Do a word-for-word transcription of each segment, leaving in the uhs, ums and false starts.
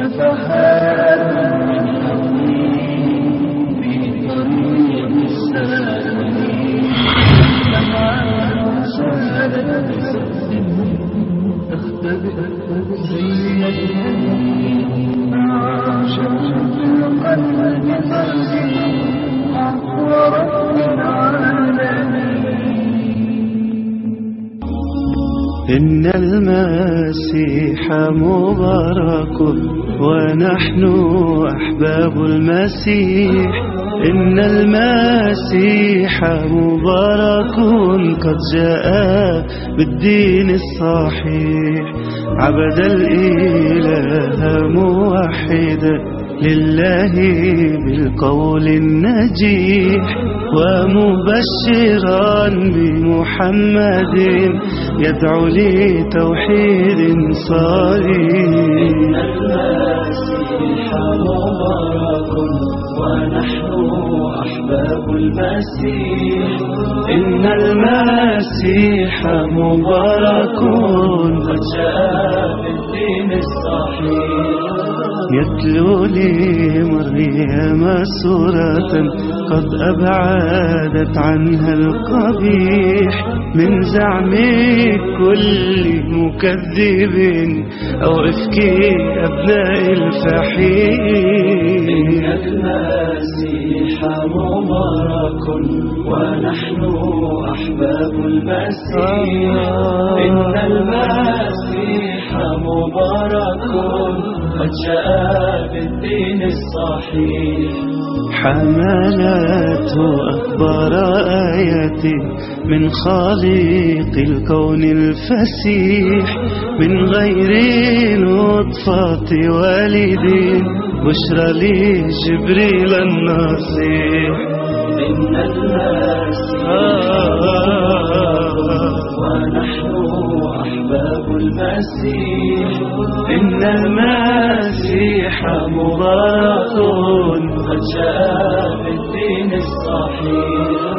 نفحات من حقيق في طريق السالمين. لمعان سالت بسد تختبئ زي الحديد مع شمس القلب ترجع ورب العالمين. إن المسيح مبارك ونحن أحباب المسيح. إن المسيح مبارك قد جاء بالدين الصحيح. عبد الإله موحدا لله بالقول النجيح، ومبشرا بمحمد يدعو لتوحيد صريح. إن المسيح مبارك ونحن أحباب المسيح. إن المسيح مبارك قد جاء بالدين الصحيح. يتلو لمريم سورة قد أبعدت عنها القبيح من زعم كل مكذب أو إفك أبناء الفحيح. إن المسيح مبارك ونحن أحباب المسيح. إن المسيح مبارك قد جاء بالدين الصحيح. حملته أخبار آيات من خالق الكون الفسيح من غير نطفة والد بشرى لجبريل النصيح. إن المسيح ونحن أحباب المسيح. إن المسيح مبارك قد جاء بالدين الصحيح.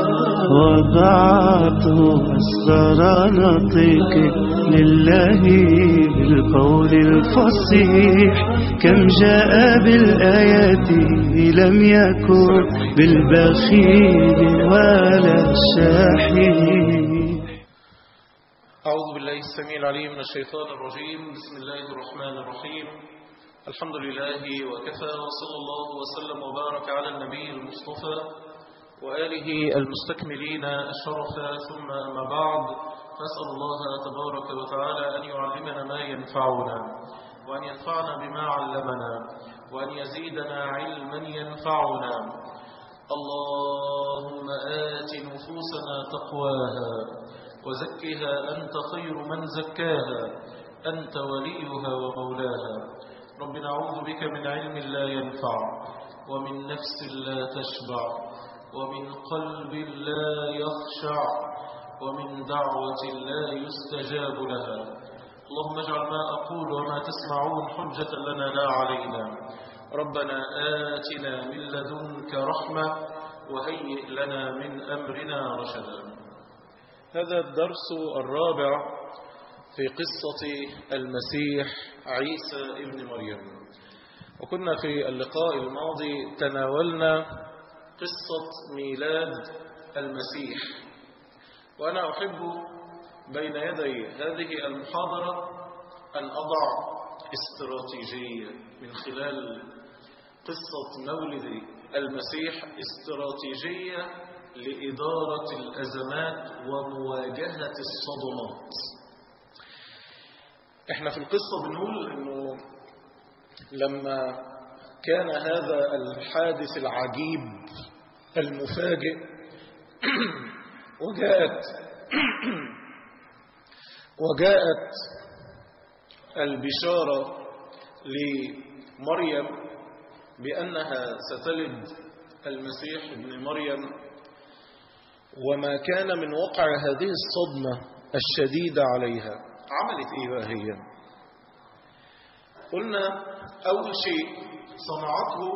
وضعته أسرار نطيق لله بالقول الفصيح. كم جاء بالآيات لم يكن بالبخيل ولا الشاحيح. أعوذ بالله السميع العليم من الشيطان الرجيم. بسم الله الرحمن الرحيم. الحمد لله وكفى، وصلى الله وسلم وبارك على النبي المصطفى وآله المستكملين الشرفا، ثم أما بعد، فأسأل الله تبارك وتعالى أن يعلمنا ما ينفعنا، وأن ينفعنا بما علمنا، وأن يزيدنا علما ينفعنا. اللهم آت نفوسنا تقواها وزكها أنت خير من زكاها، أنت وليها ومولاها. رب نعوذ بك من علم لا ينفع، ومن نفس لا تشبع، ومن قلب لا يخشع، ومن دعوة لا يستجاب لها. اللهم اجعل ما أقول وما تسمعون حجة لنا لا علينا. ربنا آتنا من لدنك رحمة وهيئ لنا من أمرنا رشدا. هذا الدرس الرابع في قصة المسيح عيسى ابن مريم. وكنا في اللقاء الماضي تناولنا قصة ميلاد المسيح، وأنا أحب بين يدي هذه المحاضرة أن أضع استراتيجية من خلال قصة مولد المسيح، استراتيجية لإدارة الأزمات ومواجهة الصدمات. احنا في القصة بنقول انه لما كان هذا الحادث العجيب المفاجئ وجاءت وجاءت البشارة لمريم بأنها ستلد المسيح ابن مريم، وما كان من وقع هذه الصدمة الشديدة عليها، عملت ايه بقى هي؟ قلنا اول شيء صنعته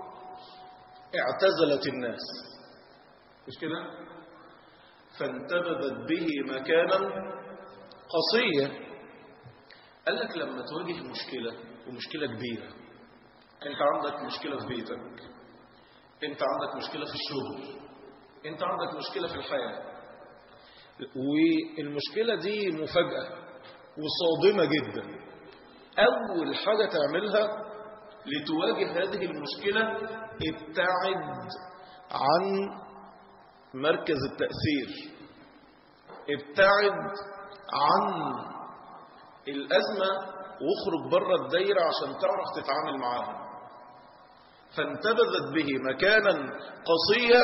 اعتزلت الناس، مش كده؟ فانتبذت به مكانا قصيا. قال لك لما تواجه مشكلة ومشكلة كبيرة انت عندك مشكلة في بيتك، انت عندك مشكلة في الشغل، انت عندك مشكلة في الحياة، والمشكلة دي مفاجأة وصادمة جدا. أول حاجة تعملها لتواجه هذه المشكلة، ابتعد عن مركز التأثير، ابتعد عن الأزمة واخرج بره الدايرة عشان تعرف تتعامل معاها. فانتبذت به مكانا قصيا،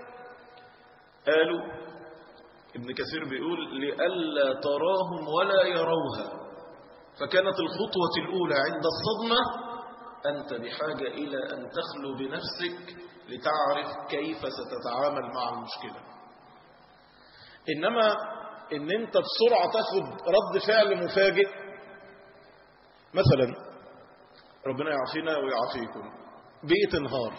قالوا ابن كثير بيقول لئلا تراهم ولا يروها، فكانت الخطوة الأولى عند الصدمة أنت بحاجة إلى أن تخلو بنفسك لتعرف كيف ستتعامل مع المشكلة. إنما إن أنت بسرعة تاخد رد فعل مفاجئ، مثلا ربنا يعافينا ويعافيكم، بيت انهار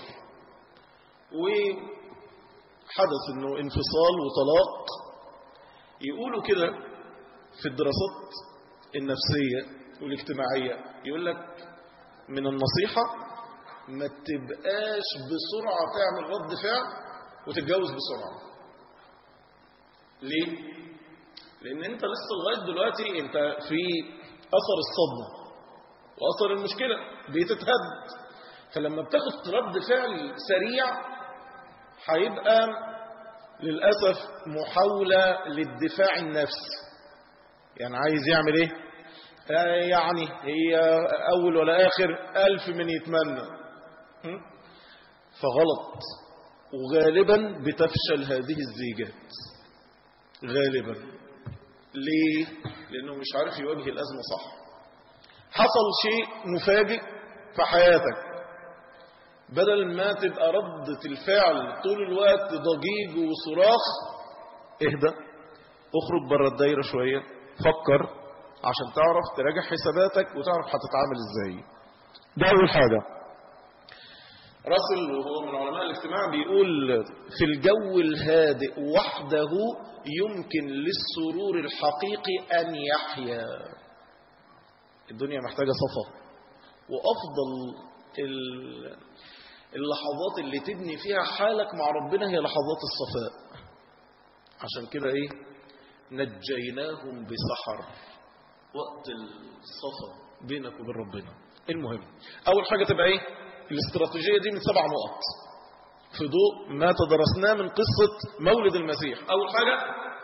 وحدث إنه انفصال وطلاق. يقولوا كده في الدراسات النفسية والاجتماعية، يقول لك من النصيحة ما تبقاش بسرعة تعمل رد فعل وتتجوز بسرعة. ليه؟ لأن أنت لسه لغاية دلوقتي أنت في أثر الصدمة وأثر المشكلة بيتتهد، فلما بتاخد رد فعل سريع هيبقى للأسف محاولة للدفاع النفسي. يعني عايز يعمل ايه؟ آه يعني هي أول ولا آخر ألف من يتمنى. فغلط، وغالبا بتفشل هذه الزيجات غالبا. ليه؟ لأنه مش عارف يواجه الأزمة صح. حصل شيء مفاجئ في حياتك، بدل ما تبقى ردة الفعل طول الوقت ضجيج وصراخ، اهدى، اخرج بره الدايرة شوية، فكر عشان تعرف تراجع حساباتك وتعرف هتتعامل ازاي. ده اول حاجة. راسل وهو من علماء الاجتماع بيقول في الجو الهادئ وحده يمكن للسرور الحقيقي ان يحيا. الدنيا محتاجة صفا، وافضل اللحظات اللي تبني فيها حالك مع ربنا هي لحظات الصفاء. عشان كده ايه؟ نجيناهم بسحر، وقت الصفا بينك وبين ربنا. المهم اول حاجة تبقى ايه؟ الاستراتيجية دي من سبع نقط في ضوء ما تدرسناه من قصة مولد المسيح. اول حاجة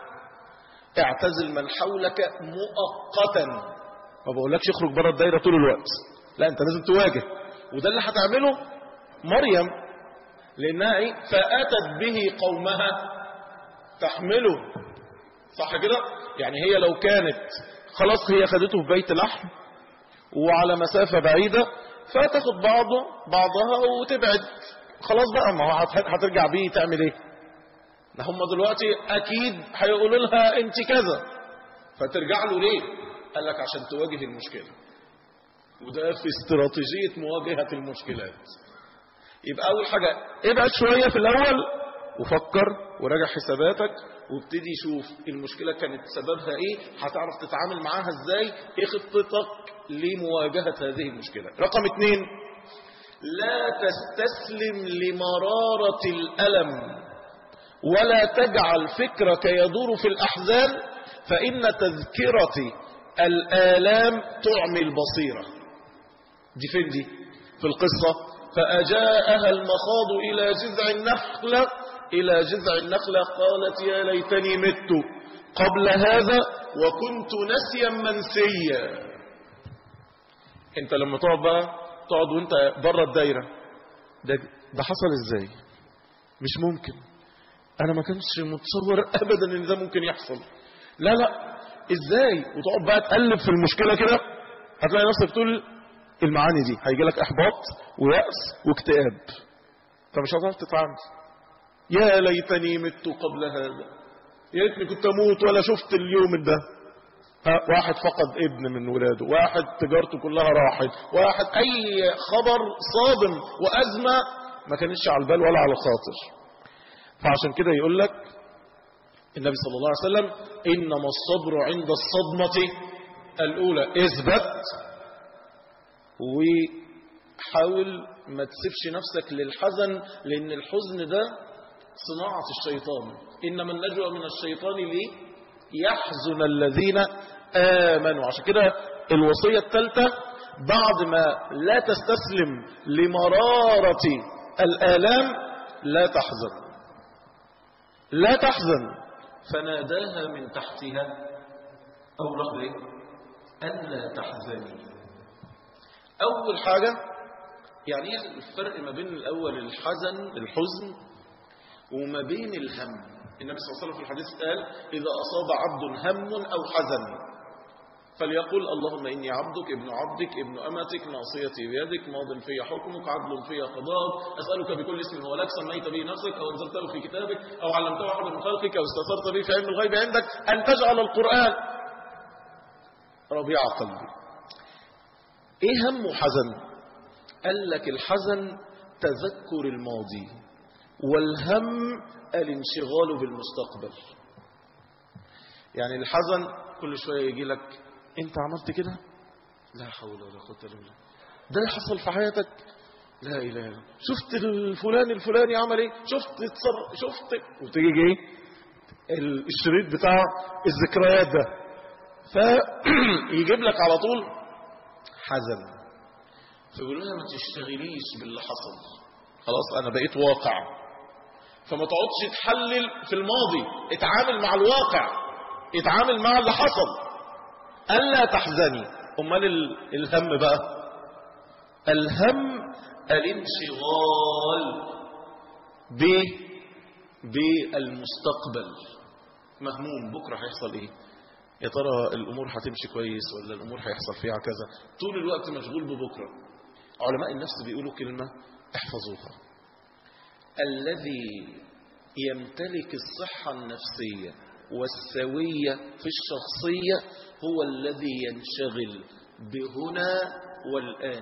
اعتزل من حولك مؤقتا. ما بقولكش اخرج بره الدايرة طول الوقت، لا انت لازم تواجه، وده اللي هتعمله مريم، لانها ايه؟ فاتت به قومها تحمله. صح كده؟ يعني هي لو كانت خلاص هي خدته في بيت لحم وعلى مسافة بعيدة، فتاخد بعضه بعضها وتبعد، خلاص بقى، ما هو هترجع بيه تعمل ايه؟ هم دلوقتي اكيد هيقولوا لها انت كذا، فترجع له ليه؟ قال لك عشان تواجه المشكلة. وده في استراتيجية مواجهة المشكلات. يبقى أول حاجة ابعد شوية في الأول وفكر وراجع حساباتك وابتدي شوف المشكلة كانت سببها ايه، هتعرف تتعامل معاها ازاي، ايه خطتك لمواجهة هذه المشكلة. رقم اتنين، لا تستسلم لمرارة الألم ولا تجعل فكرك يدور في الأحزان، فإن تذكرة الآلام تعمي البصيرة. دي فين دي في القصة؟ فأجاءها المخاض إلى جذع النخلة إلى جذع النخلة قالت يا ليتني مت قبل هذا وكنت نسيا منسيا. انت لما تقعد بقى تقعد وانت بره الدايرة، ده, ده حصل ازاي؟ مش ممكن، انا ما كنتش متصور ابدا ان ده ممكن يحصل، لا لا ازاي؟ وتقعد بقى تقلب في المشكلة كده، هتلاقي نفسك تقول المعاني دي هيجي لك احباط ويأس واكتئاب، فمش هتعرف تتعامل. يا ليتني مت قبل هذا، يا ريتني كنت اموت ولا شفت اليوم ده. واحد فقد ابن من ولاده، واحد تجارته كلها راحت، واحد اي خبر صادم وازمة ما كانتش على البال ولا على الخاطر. فعشان كده يقول لك النبي صلى الله عليه وسلم انما الصبر عند الصدمة الاولى. اثبت حاول ما تسيبش نفسك للحزن، لأن الحزن ده صناعة الشيطان. إنما النجوى من الشيطان ليه يحزن الذين آمنوا. عشان كده الوصية الثالثة بعد ما لا تستسلم لمرارة الآلام لا تحزن، لا تحزن. فناداها من تحتها أو رغبه ألا تحزني. أول حاجة يعني ايه الفرق ما بين الأول الحزن الحزن وما بين الهم؟ النبي صلى الله عليه وسلم في الحديث قال إذا أصاب عبد هم أو حزن فليقول اللهم إني عبدك ابن عبدك ابن أمتك ناصيتي بيدك ماض في حكمك عدل في قضاءك أسألك بكل اسم هو لك سميت به نفسك أو أنزلته في كتابك أو علمته أحد من خلقك أو استأثرت به في علم الغيب عندك أن تجعل القرآن ربيع قلبي. إيه هم وحزن؟ قال لك الحزن تذكر الماضي، والهم الانشغال بالمستقبل. يعني الحزن كل شوية يجي لك انت عملت كده، لا حول ولا قوة الا بالله، ده حصل في حياتك، لا اله الا الله، شفت الفلان الفلاني عمل ايه، شفت اتصر شفت، وتيجي ايه الشريط بتاع الذكريات ده، فيجيب لك على طول حزن. فيقول لها ما تشتغليش باللي حصل، خلاص انا بقيت واقع، فما تقعدش تحلل في الماضي، اتعامل مع الواقع، اتعامل مع اللي حصل. ألا تحزني. أمال الهم بقى؟ الهم الانشغال بالمستقبل، مهموم بكرة هيحصل ايه، يا ترى الأمور هتمشي كويس ولا الأمور هيحصل فيها كذا، طول الوقت مشغول ببكرة. علماء النفس بيقولوا كلمة احفظوها: الذي يمتلك الصحة النفسية والسوية في الشخصية هو الذي ينشغل بهنا والآن.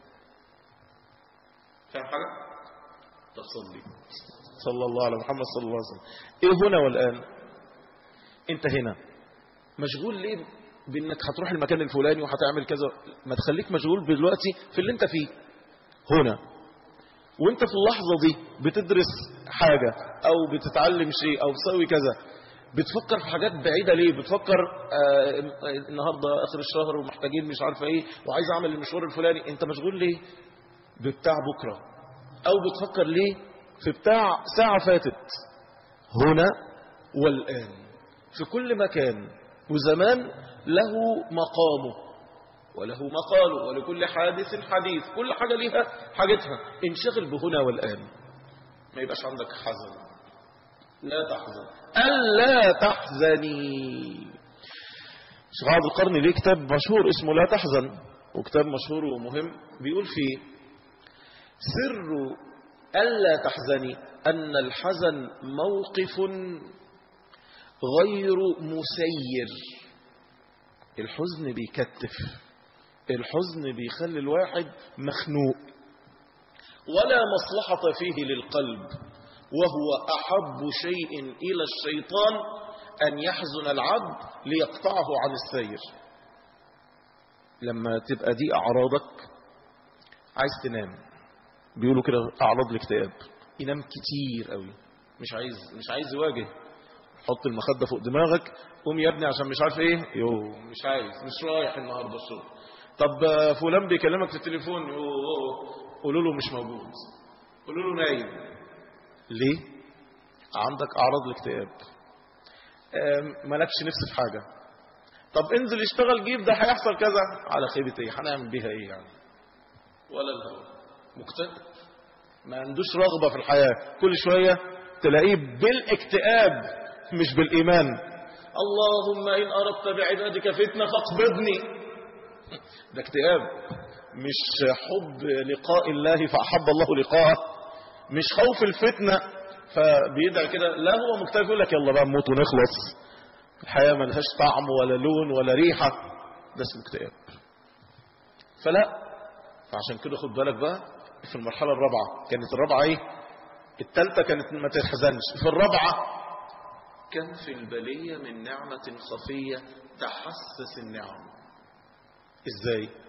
فاهم حاجة؟ تصلي صلى الله على محمد صلى الله عليه وسلم. ايه هنا والآن؟ انت هنا مشغول ليه بانك هتروح المكان الفلاني وهتعمل كذا؟ ما تخليك مشغول دلوقتي في اللي انت فيه هنا، وانت في اللحظة دي بتدرس حاجة او بتتعلم شيء او بتسوي كذا، بتفكر في حاجات بعيدة ليه؟ بتفكر آه النهاردة اخر الشهر ومحتاجين مش عارفة ايه وعايز اعمل المشوار الفلاني، انت مشغول ليه بتاع بكرة؟ او بتفكر ليه في بتاع ساعة فاتت؟ هنا والآن في كل مكان وزمان له مقامه وله مقاله، ولكل حادث حديث، كل حاجة ليها حاجتها. انشغل بهنا والآن، ما يبقاش عندك حزن. لا تحزن، ألا تحزني. شيخ عبد القرن ليه كتاب مشهور اسمه لا تحزن، وكتاب مشهور ومهم بيقول فيه سر ألا تحزني أن الحزن موقف غير مسير. الحزن بيكتف، الحزن بيخلي الواحد مخنوق، ولا مصلحة فيه للقلب، وهو أحب شيء إلى الشيطان أن يحزن العبد ليقطعه عن السير. لما تبقى دي أعراضك، عايز تنام، بيقولوا كده أعراض الاكتئاب، ينام كتير قوي، مش عايز مش عايز يواجه، حط المخدة فوق دماغك، قوم يا ابني عشان مش عارف ايه، يو مش عايز، مش رايح النهارده الشغل. طب فلان بيكلمك في التليفون، يو قولوا له مش موجود، قولوا له نايم. ليه؟ عندك اعراض الاكتئاب، مالكش نفس في حاجه. طب انزل اشتغل جيب، ده هيحصل كذا، على خيبه ايه؟ هنعمل بيها ايه يعني؟ ولا الهوى، مكتئب، ما عندوش رغبه في الحياه، كل شويه تلاقيه بالاكتئاب مش بالإيمان. اللهم إن أردت بعبادك فتنة فاقبضني. ده اكتئاب، مش حب لقاء الله فأحب الله لقاءه، مش خوف الفتنة فبيدعي كده، لا هو مكتئب يقول لك يلا بقى نموت ونخلص، الحياة ما لهاش طعم ولا لون ولا ريحة، ده اسمه اكتئاب. فلا، فعشان كده خد بالك بقى في المرحلة الرابعة. كانت الرابعة ايه؟ الثالثة كانت ما تحزنش، في الرابعة كم في البلية من نعمة خفية تحسس النعم. ازاي؟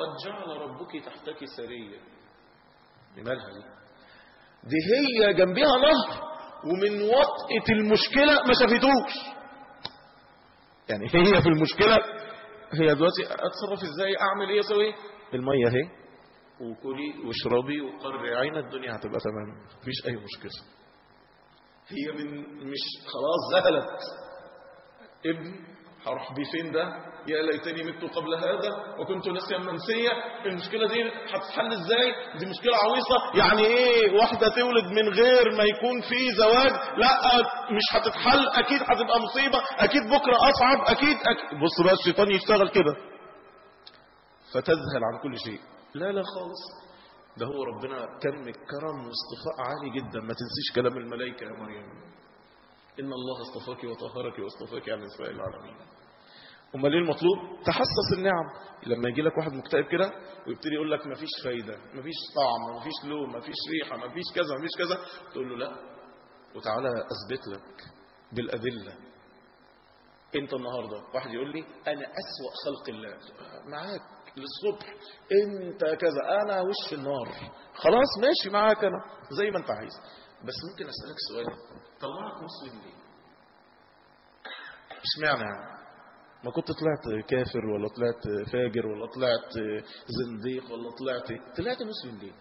قد جعل ربك تحتك سريا. لمالها دي؟ دي هي جنبها نهر ومن وطئة المشكلة ما شافتوش. يعني هي في المشكلة، هي دلوقتي اتصرف ازاي، اعمل ايه، اسوي المية اهي وكلي واشربي وقري عين، الدنيا هتبقى تمام، مفيش اي مشكلة. هي من مش خلاص ذهلت ابن هروح بيه فين ده، يا ليتني مت قبل هذا وكنت ناسيا منسيا. المشكله دي هتتحل ازاي؟ دي مشكله عويصه. يعني ايه واحده تولد من غير ما يكون في زواج؟ لا مش هتتحل، اكيد هتبقى مصيبه، اكيد بكره اصعب، اكيد, أكيد. بص بقى الشيطان يشتغل كده فتذهل عن كل شيء. لا لا خالص، ده هو ربنا كم كرم واصطفاء عالي جدا. ما تنسيش كلام الملائكه يا مريم، إن الله اصطفاك وطهرك واصطفاك على نساء العالمين. امال ايه المطلوب؟ تحسس النعم. لما يجي لك واحد مكتئب كده ويبتدي يقول لك مفيش فايده، مفيش طعم، مفيش لون، مفيش ريحه، مفيش كذا، مفيش كذا، تقول له لا وتعالى اثبت لك بالادله. انت النهارده واحد يقول لي انا اسوأ خلق الله، معاك للصبح، انت كذا، انا وش النار، خلاص ماشي معاك انا زي ما انت عايز. بس ممكن اسالك سؤال، طلعك مسلم ليه؟ اشمعنى يعني؟ ما كنت طلعت كافر ولا طلعت فاجر ولا طلعت زنديق ولا طلعت طلعت مسلم ليه؟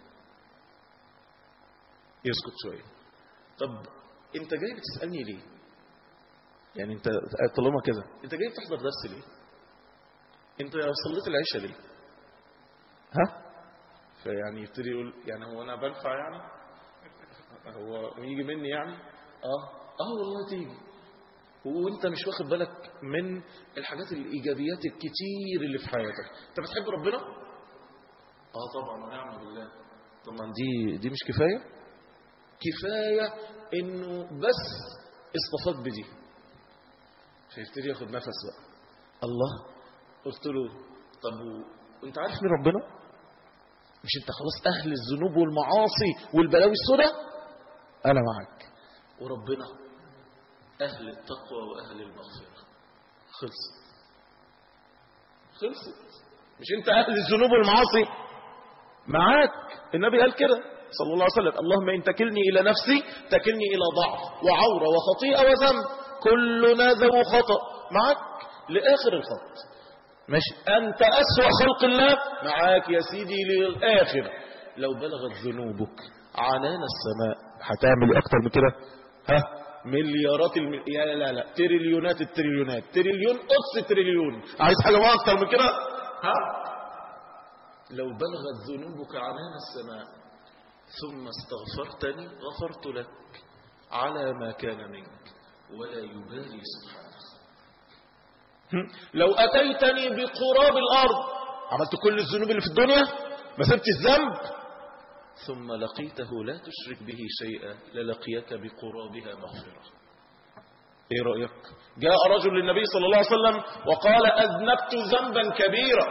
يسكت شويه. طب انت جاي بتسالني ليه؟ يعني انت طالما كده انت جاي بتحضر درس ليه؟ انت صليت العشاء ليه؟ ها؟ فيعني يبتدي يقول يعني هو انا بنفع يعني؟ هو يجي مني يعني؟ اه اه والله تيجي. وانت مش واخد بالك من الحاجات الايجابيات الكتير اللي في حياتك. انت بتحب ربنا؟ اه طبعا ونعم بالله. طبعا دي دي مش كفايه؟ كفايه انه بس اصطفاك بدي. فيبتدي ياخد نفس بقى. الله، قلت له طب وانت عارف مين ربنا؟ مش انت خلاص اهل الذنوب والمعاصي والبلاوي السوداء؟ انا معاك. وربنا اهل التقوى واهل المغفرة. خلصت خلصت. مش انت اهل الذنوب والمعاصي؟ معاك. النبي قال كده صلى الله عليه وسلم اللهم ان تكلني الى نفسي تكلني الى ضعف وعورة وخطيئة وذنب كلنا ذو خطأ. معاك لاخر الخط. ماشي. انت اسوأ خلق الله؟ معاك يا سيدي للاخر. لو بلغت ذنوبك عنان السماء هتعمل اكتر من كده؟ ها؟ مليارات الم... يا لا لا تريليونات التريليونات، تريليون قص تريليون، عايز حاجه ما اكتر من كده؟ ها؟ لو بلغت ذنوبك عنان السماء ثم استغفرتني غفرت لك على ما كان منك ولا يبالي سبحانه. لو اتيتني بقراب الارض، عملت كل الذنوب اللي في الدنيا ما سبت الذنب، ثم لقيته لا تشرك به شيئا للقيك بقرابها مغفرة. ايه رأيك؟ جاء رجل للنبي صلى الله عليه وسلم وقال اذنبت ذنبا كبيرا،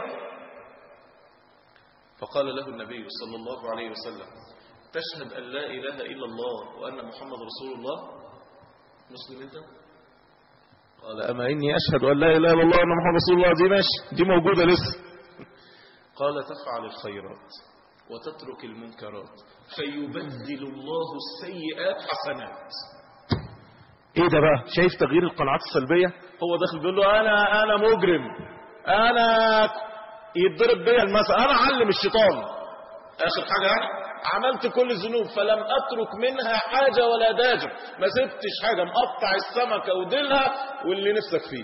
فقال له النبي صلى الله عليه وسلم تشهد ان لا اله الا الله وان محمد رسول الله؟ مسلم انت؟ قال اما اني اشهد ان لا اله الا الله وان محمد رسول الله. دي ماشي، دي موجودة لسه. قال تفعل الخيرات وتترك المنكرات فيبدل الله السيئات حسنات. ايه ده بقى؟ شايف تغيير القناعات السلبية؟ هو داخل بيقول له انا انا مجرم، انا يتضرب بيا المثل، انا علم الشيطان اخر حاجة عملت كل الذنوب فلم اترك منها حاجة ولا داجة، ما سبتش حاجة، مقطع السمكة وديلها واللي نفسك فيه.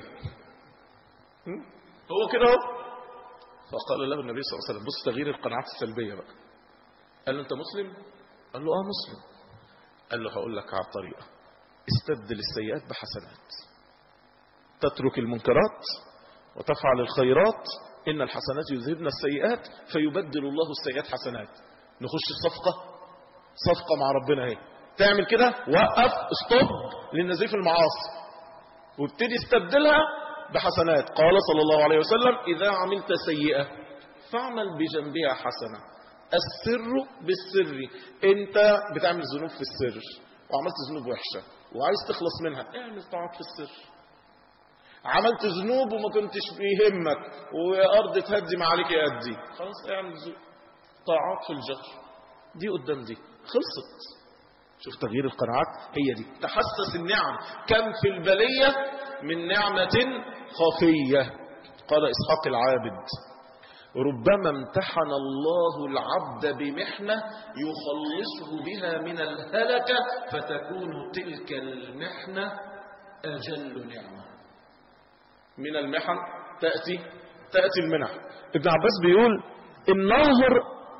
هو كده اهو. فقال له النبي صلى الله عليه وسلم بص تغيير القناعات السلبية بقى. قال له انت مسلم؟ قال له اه مسلم. قال له هقول لك على الطريقة، استبدل السيئات بحسنات، تترك المنكرات وتفعل الخيرات، ان الحسنات يذهبن السيئات فيبدل الله السيئات حسنات. نخش الصفقة، صفقة مع ربنا اهي. تعمل كده، وقف استوب للنزيف المعاصي وابتدي استبدلها بحسنات. قال صلى الله عليه وسلم إذا عملت سيئة فاعمل بجنبها حسنة. السر بالسر، انت بتعمل ذنوب في السر وعملت ذنوب وحشة وعايز تخلص منها، اعمل طاعات في السر. عملت ذنوب وما كنتش بيهمك، وأرض تهدي ما عليك يأدي، خلاص اعمل ذنوب، طاعات في الجهر، دي قدام دي، خلصت. شوف تغيير القناعات، هي دي تحسس النعم. كم في البلية من نعمة خفية. قال إسحاق العابد: ربما امتحن الله العبد بمحنة يخلصه بها من الهلكة، فتكون تلك المحنة أجل نعمة. من المحن تأتي تأتي المنح. ابن عباس بيقول: النهر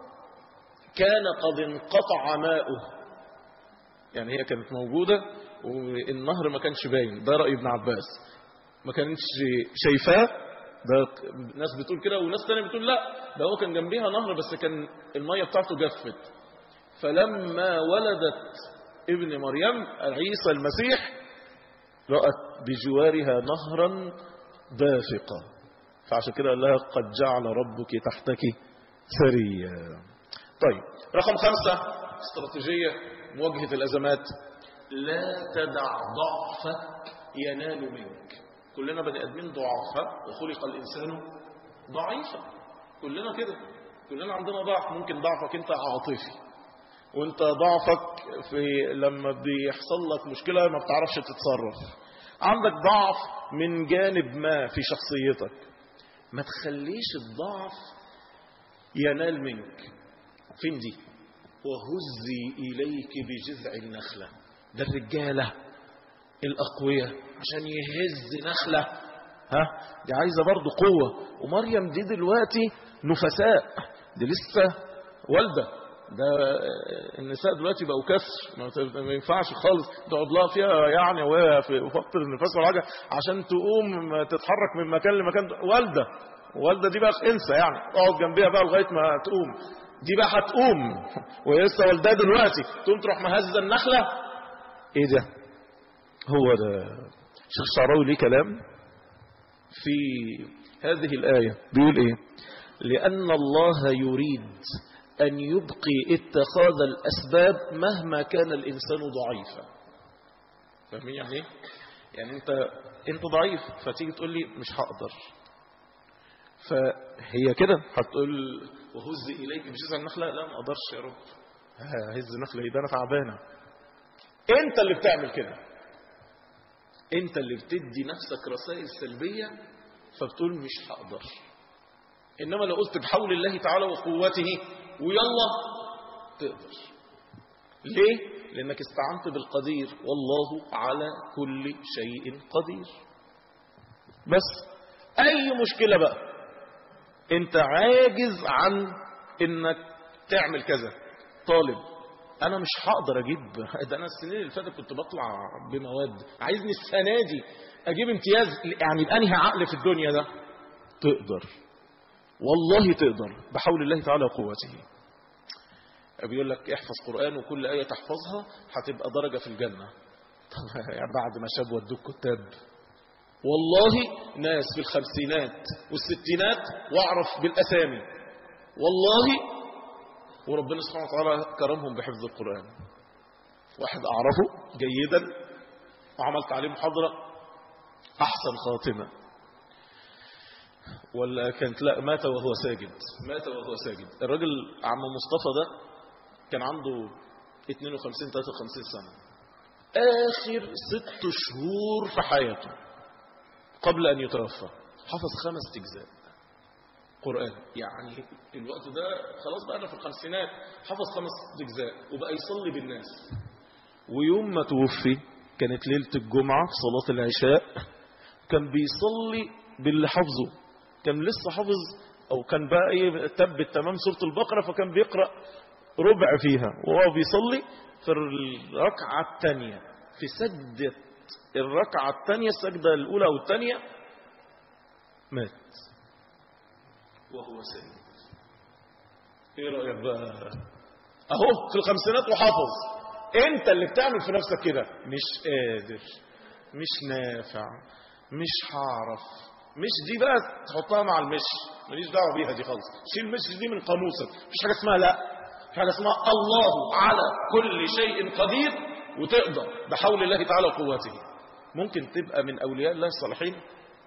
كان قد انقطع ماؤه، يعني هي كانت موجودة والنهر ما كانش باين، ده رأي ابن عباس، ما كانتش شايفاه. ده ناس بتقول كده وناس تانية بتقول لا، ده هو كان جنبيها نهر بس كان المية بتاعته جفت. فلما ولدت ابن مريم عيسى المسيح رأت بجوارها نهرا دافقا، فعشان كده قال لها: قد جعل ربك تحتك ثريا. طيب، رقم خمسة، استراتيجية مواجهة الأزمات: لا تدع ضعفك ينال منك. كلنا بني آدمين ضعفاء، وخلق الإنسان ضعيفا، كلنا كده، كلنا عندنا ضعف. ممكن ضعفك أنت عاطفي، وأنت ضعفك في لما بيحصل لك مشكلة ما بتعرفش تتصرف، عندك ضعف من جانب ما في شخصيتك. ما تخليش الضعف ينال منك. فين دي؟ وهزي إليك بجذع النخلة. ده الرجالة الأقوياء عشان يهز نخلة، ها دي عايزة برضو قوة. ومريم دي دلوقتي نفساء، دي لسه والدة. ده النساء دلوقتي بقوا كسر، ما ينفعش خالص تقعد لها فيها يعني وهي في وقت النفاس ولا حاجة عشان تقوم تتحرك من مكان لمكان. والدة والدة دي بقى انسى، يعني اقعد جنبيها بقى لغاية ما تقوم. دي بقى هتقوم وهي لسه والدة دلوقتي، تقوم تروح مهزة النخلة. ايه ده؟ هو ده الشيخ الشعراوي ليه كلام في هذه الآية، بيقول ايه؟ لأن الله يريد أن يبقي اتخاذ الأسباب مهما كان الإنسان ضعيفا. فاهمين يعني ايه؟ يعني انت انت ضعيف، فتيجي تقول لي مش هقدر، فهي كده هتقول وهز إليك بجذع النخلة. لا، ما اقدرش يا رب، هز نخلة ايه ده، انا تعبانة. انت اللي بتعمل كده، انت اللي بتدي نفسك رسائل سلبية، فبتقول مش هقدر. انما لو قلت بحول الله تعالى وقوته ويلا تقدر. ليه؟ لانك استعنت بالقدير، والله على كل شيء قدير. بس اي مشكلة بقى انت عاجز عن انك تعمل كذا، طالب انا مش هقدر اجيب ده، انا السنين اللي فاتت كنت بطلع بمواد، عايزني السنة دي اجيب امتياز، يعني بأنهي عقل في الدنيا ده؟ تقدر، والله تقدر بحول الله تعالى وقوته. بيقول لك احفظ قرآن وكل آية تحفظها هتبقى درجة في الجنة. يعني بعد ما شاب ودوك كتاب، والله ناس في الخمسينات والستينات واعرف بالأسامي والله، وربنا سبحانه وتعالى كرمهم بحفظ القرآن. واحد أعرفه جيدا وعملت عليه محاضرة أحسن خاتمة، ولا كانت لا مات وهو ساجد، مات وهو ساجد. الراجل عم مصطفى ده كان عنده اثنين وخمسين ثلاثة وخمسين سنة، آخر ست شهور في حياته قبل أن يتوفى حفظ خمس أجزاء قرآن. يعني الوقت ده خلاص بقى أنا في الخمسينات، حفظ خمس أجزاء وبقى يصلي بالناس. ويوم ما توفي كانت ليلة الجمعة في صلاة العشاء، كان بيصلي باللي حفظه، كان لسه حفظ أو كان بقى إيه تبت تمام سورة البقرة، فكان بيقرأ ربع فيها وهو بيصلي في الركعة الثانية، في سجدة الركعة الثانية، السجدة الأولى أو الثانية، مات وهو ساجد. ايه رأيك بقى؟ اهو في الخمسينات وحافظ. انت اللي بتعمل في نفسك كده، مش قادر، مش نافع، مش هعرف، مش دي بقى تحطها مع المش، ماليش دعوه بيها دي خالص، شيل المش دي من قاموسك. مفيش حاجه اسمها لا، في حاجه اسمها الله على كل شيء قدير، وتقدر بحول الله تعالى وقوته. ممكن تبقى من اولياء الله الصالحين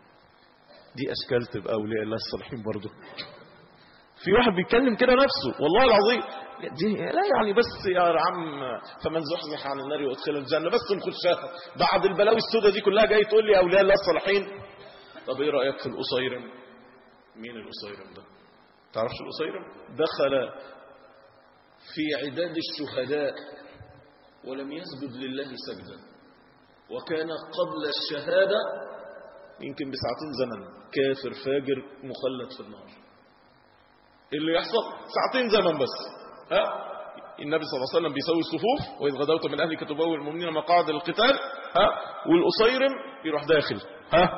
دي اشكال تبقى اولياء الله الصالحين برضه. في واحد بيتكلم كده نفسه والله العظيم، دي لا يعني بس يا عم فمن زحزح عن النار وادخل الجنه بس نخشها، بعد البلاوي السوداء دي كلها جاي تقول لي اولياء الله الصالحين. طب ايه رايك في القصيرم؟ مين القصيرم ده؟ تعرفش القصيرم؟ دخل في عداد الشهداء ولم يسجد لله سجدا، وكان قبل الشهاده يمكن بساعتين زمن كافر فاجر مخلد في النار. اللي يحصل ساعتين زمن بس. ها النبي صلى الله عليه وسلم بيسوي الصفوف، واذ غدوت من اهلك تبوئ المؤمنين مقاعد للقتال. ها والقصيرم يروح داخل. ها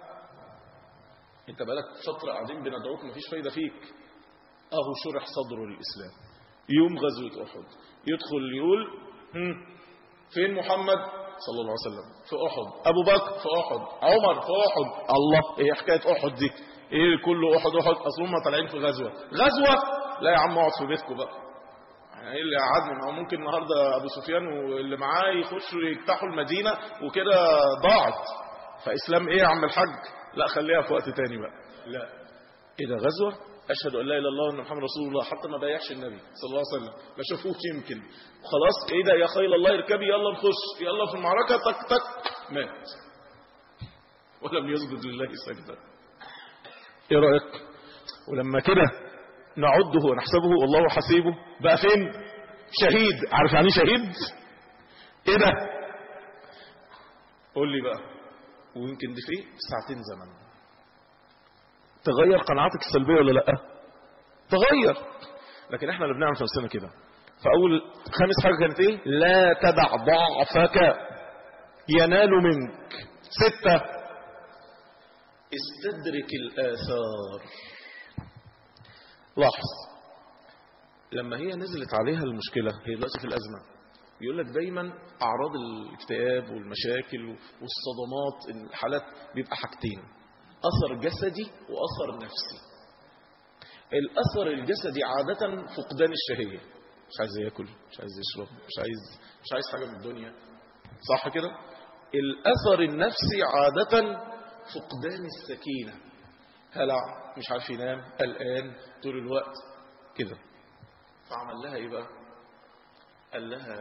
انت بقالك فتره قاعدين بندعوك مفيش فايده فيك، اهو شرح صدره للاسلام. يوم غزوه احد يدخل يقول هم فين محمد صلى الله عليه وسلم؟ في احد. ابو بكر في احد. عمر في احد. الله ايه حكايه احد دي؟ ايه كله احد احد؟ اصل هم طالعين في غزوه. غزوه؟ لا يا عم اقعد في بيتكم بقى. يعني ايه اللي قعدني؟ ما هو ممكن النهارده ابو سفيان واللي معاه يخشوا يفتحوا المدينه وكده ضاعت. فاسلام ايه يا عم الحاج؟ لا خليها في وقت تاني بقى. لا ايه ده غزوه؟ اشهد ان لا اله الا الله وان محمد رسول الله. حتى ما بايعش النبي صلى الله عليه وسلم، ما شافوش يمكن. خلاص ايه ده يا خيل الله اركبي يلا نخش يلا في المعركه، تك تك مات ولم يسجد لله سجدا. ايه رايك؟ ولما كده نعده ونحسبه والله حسيبه بقى فين؟ شهيد. عارف يعني شهيد؟ ايه ده؟ قول لي بقى. ويمكن دي في ايه؟ ساعتين زمن. تغير قناعاتك السلبيه ولا لا؟ تغير. لكن احنا اللي بنعمل في نفسنا كده. فاول خامس حاجه كانت ايه؟ لا تدع ضعفك ينال منك. سته استدرك الاثار. لاحظ لما هي نزلت عليها المشكله، هي دلوقتي في الازمه، يقول لك دايما اعراض الاكتئاب والمشاكل والصدمات الحالات بيبقى حاجتين: اثر جسدي واثر نفسي. الاثر الجسدي عاده فقدان الشهيه، مش عايز ياكل، مش عايز يشرب، مش عايز مش عايز حاجه من الدنيا، صح كده؟ الاثر النفسي عاده فقدان السكينه، هلع، مش عارف ينام، قلقان طول الوقت كده. فعمل لها ايه بقى؟ قال لها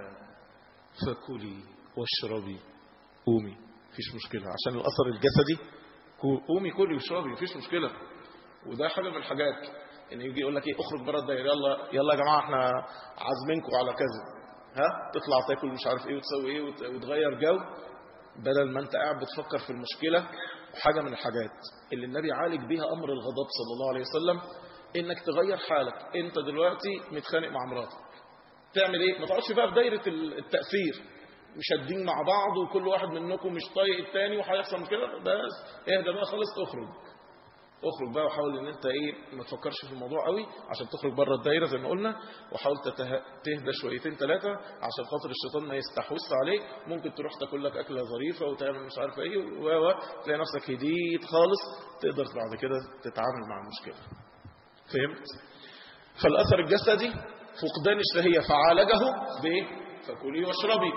فكلي واشربي قومي مفيش مشكله، عشان الاثر الجسدي قومي كلي واشربي مفيش مشكله. وده حاجه من الحاجات ان يجي يقول لك ايه اخرج بره الدايره، يلا يلا يا جماعه احنا عازمينكم على كذا، ها تطلع تاكل مش عارف ايه وتسوي ايه وتغير جو، بدل ما انت قاعد بتفكر في المشكله. وحاجه من الحاجات اللي النبي عالج بيها امر الغضب صلى الله عليه وسلم انك تغير حالك. انت دلوقتي متخانق مع مراتك، تعمل ايه؟ ما تقعدش بقى في دايره التاثير مشادين مع بعض وكل واحد منكم مش طايق الثاني وهيحصل كده. بس اهدى بقى خالص، اخرج اخرج بقى وحاول ان انت ايه ما تفكرش في الموضوع قوي عشان تخرج بره الدايره زي ما قلنا، وحاول تهدى شويتين ثلاثه عشان خاطر الشيطان ما يستحوذش عليك. ممكن تروح تاكل لك اكله ظريفه وتعمل مش عارف ايه و تلاقي نفسك هديت خالص، تقدر بعد كده تتعامل مع المشكله. فهمت؟ فالاثر الجسدي فقدان الشهيه فعالجه بايه؟ فكلي واشربي.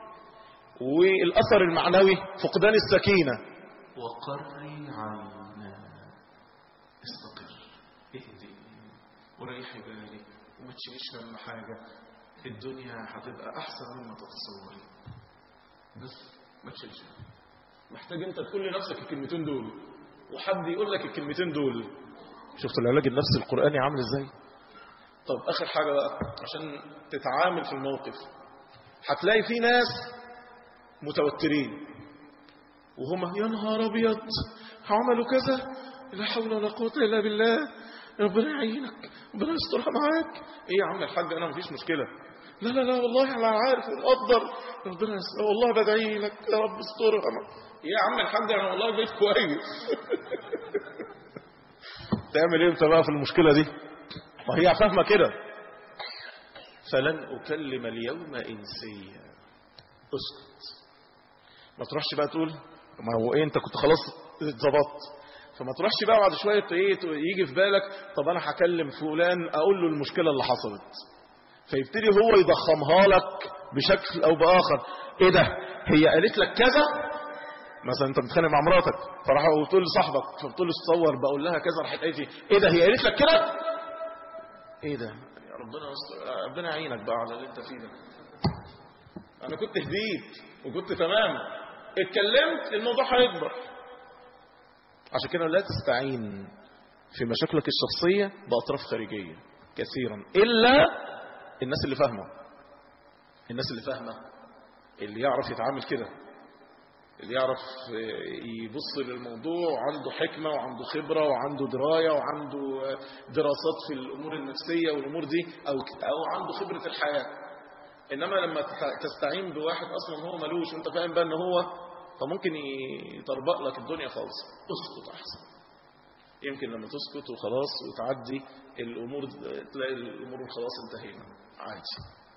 والاثر المعنوي فقدان السكينه وقري عينا، استقر اهدي وريحي بالك وما تشيليش هم حاجه، الدنيا هتبقى احسن مما تتصوري، بس ما تشيلش. محتاج انت تقول لنفسك الكلمتين دول وحد يقول لك الكلمتين دول. شفت العلاج النفسي القرآني عامل ازاي؟ طب اخر حاجة بقى عشان تتعامل في الموقف، هتلاقي في ناس متوترين وهم يا نهار ابيض عملوا كذا، لا حول ولا قوة الا بالله، ربنا يعينك، ربنا يسترها معاك. ايه يا عم الحاج انا مفيش مشكلة، لا لا لا والله انا عارف ومقدر، ربنا يستر، والله بدعي لك يا رب استرها. ايه يا عم الحاج انا والله بيت كويس. تعمل ايه انت بقى في المشكلة دي؟ ما هي فاهمة كده. فلن اكلم اليوم انسيا. اسكت، ما تروحش بقى تقول ما هو ايه انت كنت خلاص اتظبطت، فما تروحش بقى بعد شويه ايه يجي في بالك طب انا هكلم فلان اقول له المشكله اللي حصلت، فيبتدي هو يضخمها لك بشكل او باخر. ايه ده هي قالت لك كذا، مثلا انت بتتخانق مع مراتك فراح بتقول لصاحبك فبتقول له تصور بقول لها كذا، راحت قالت لي ايه ده هي قالت لك كده؟ ايه ده يا ربنا يستر، ربنا يعينك بقى على اللي انت فيه ده. انا كنت هديت وكنت تمام، اتكلمت الموضوع هيكبر. عشان كده لا تستعين في مشاكلك الشخصية بأطراف خارجية كثيرا إلا الناس اللي فاهمة، الناس اللي فاهمة اللي يعرف يتعامل كده، اللي يعرف يبص للموضوع عنده حكمة وعنده خبرة وعنده دراية وعنده دراسات في الأمور النفسية والأمور دي، أو أو عنده خبرة الحياة. إنما لما تستعين بواحد أصلا هو ملوش وأنت فاهم بقى إن هو فممكن يطربق لك الدنيا خالص. اسكت أحسن، يمكن لما تسكت وخلاص وتعدي الأمور تلاقي الأمور خلاص انتهينا عادي.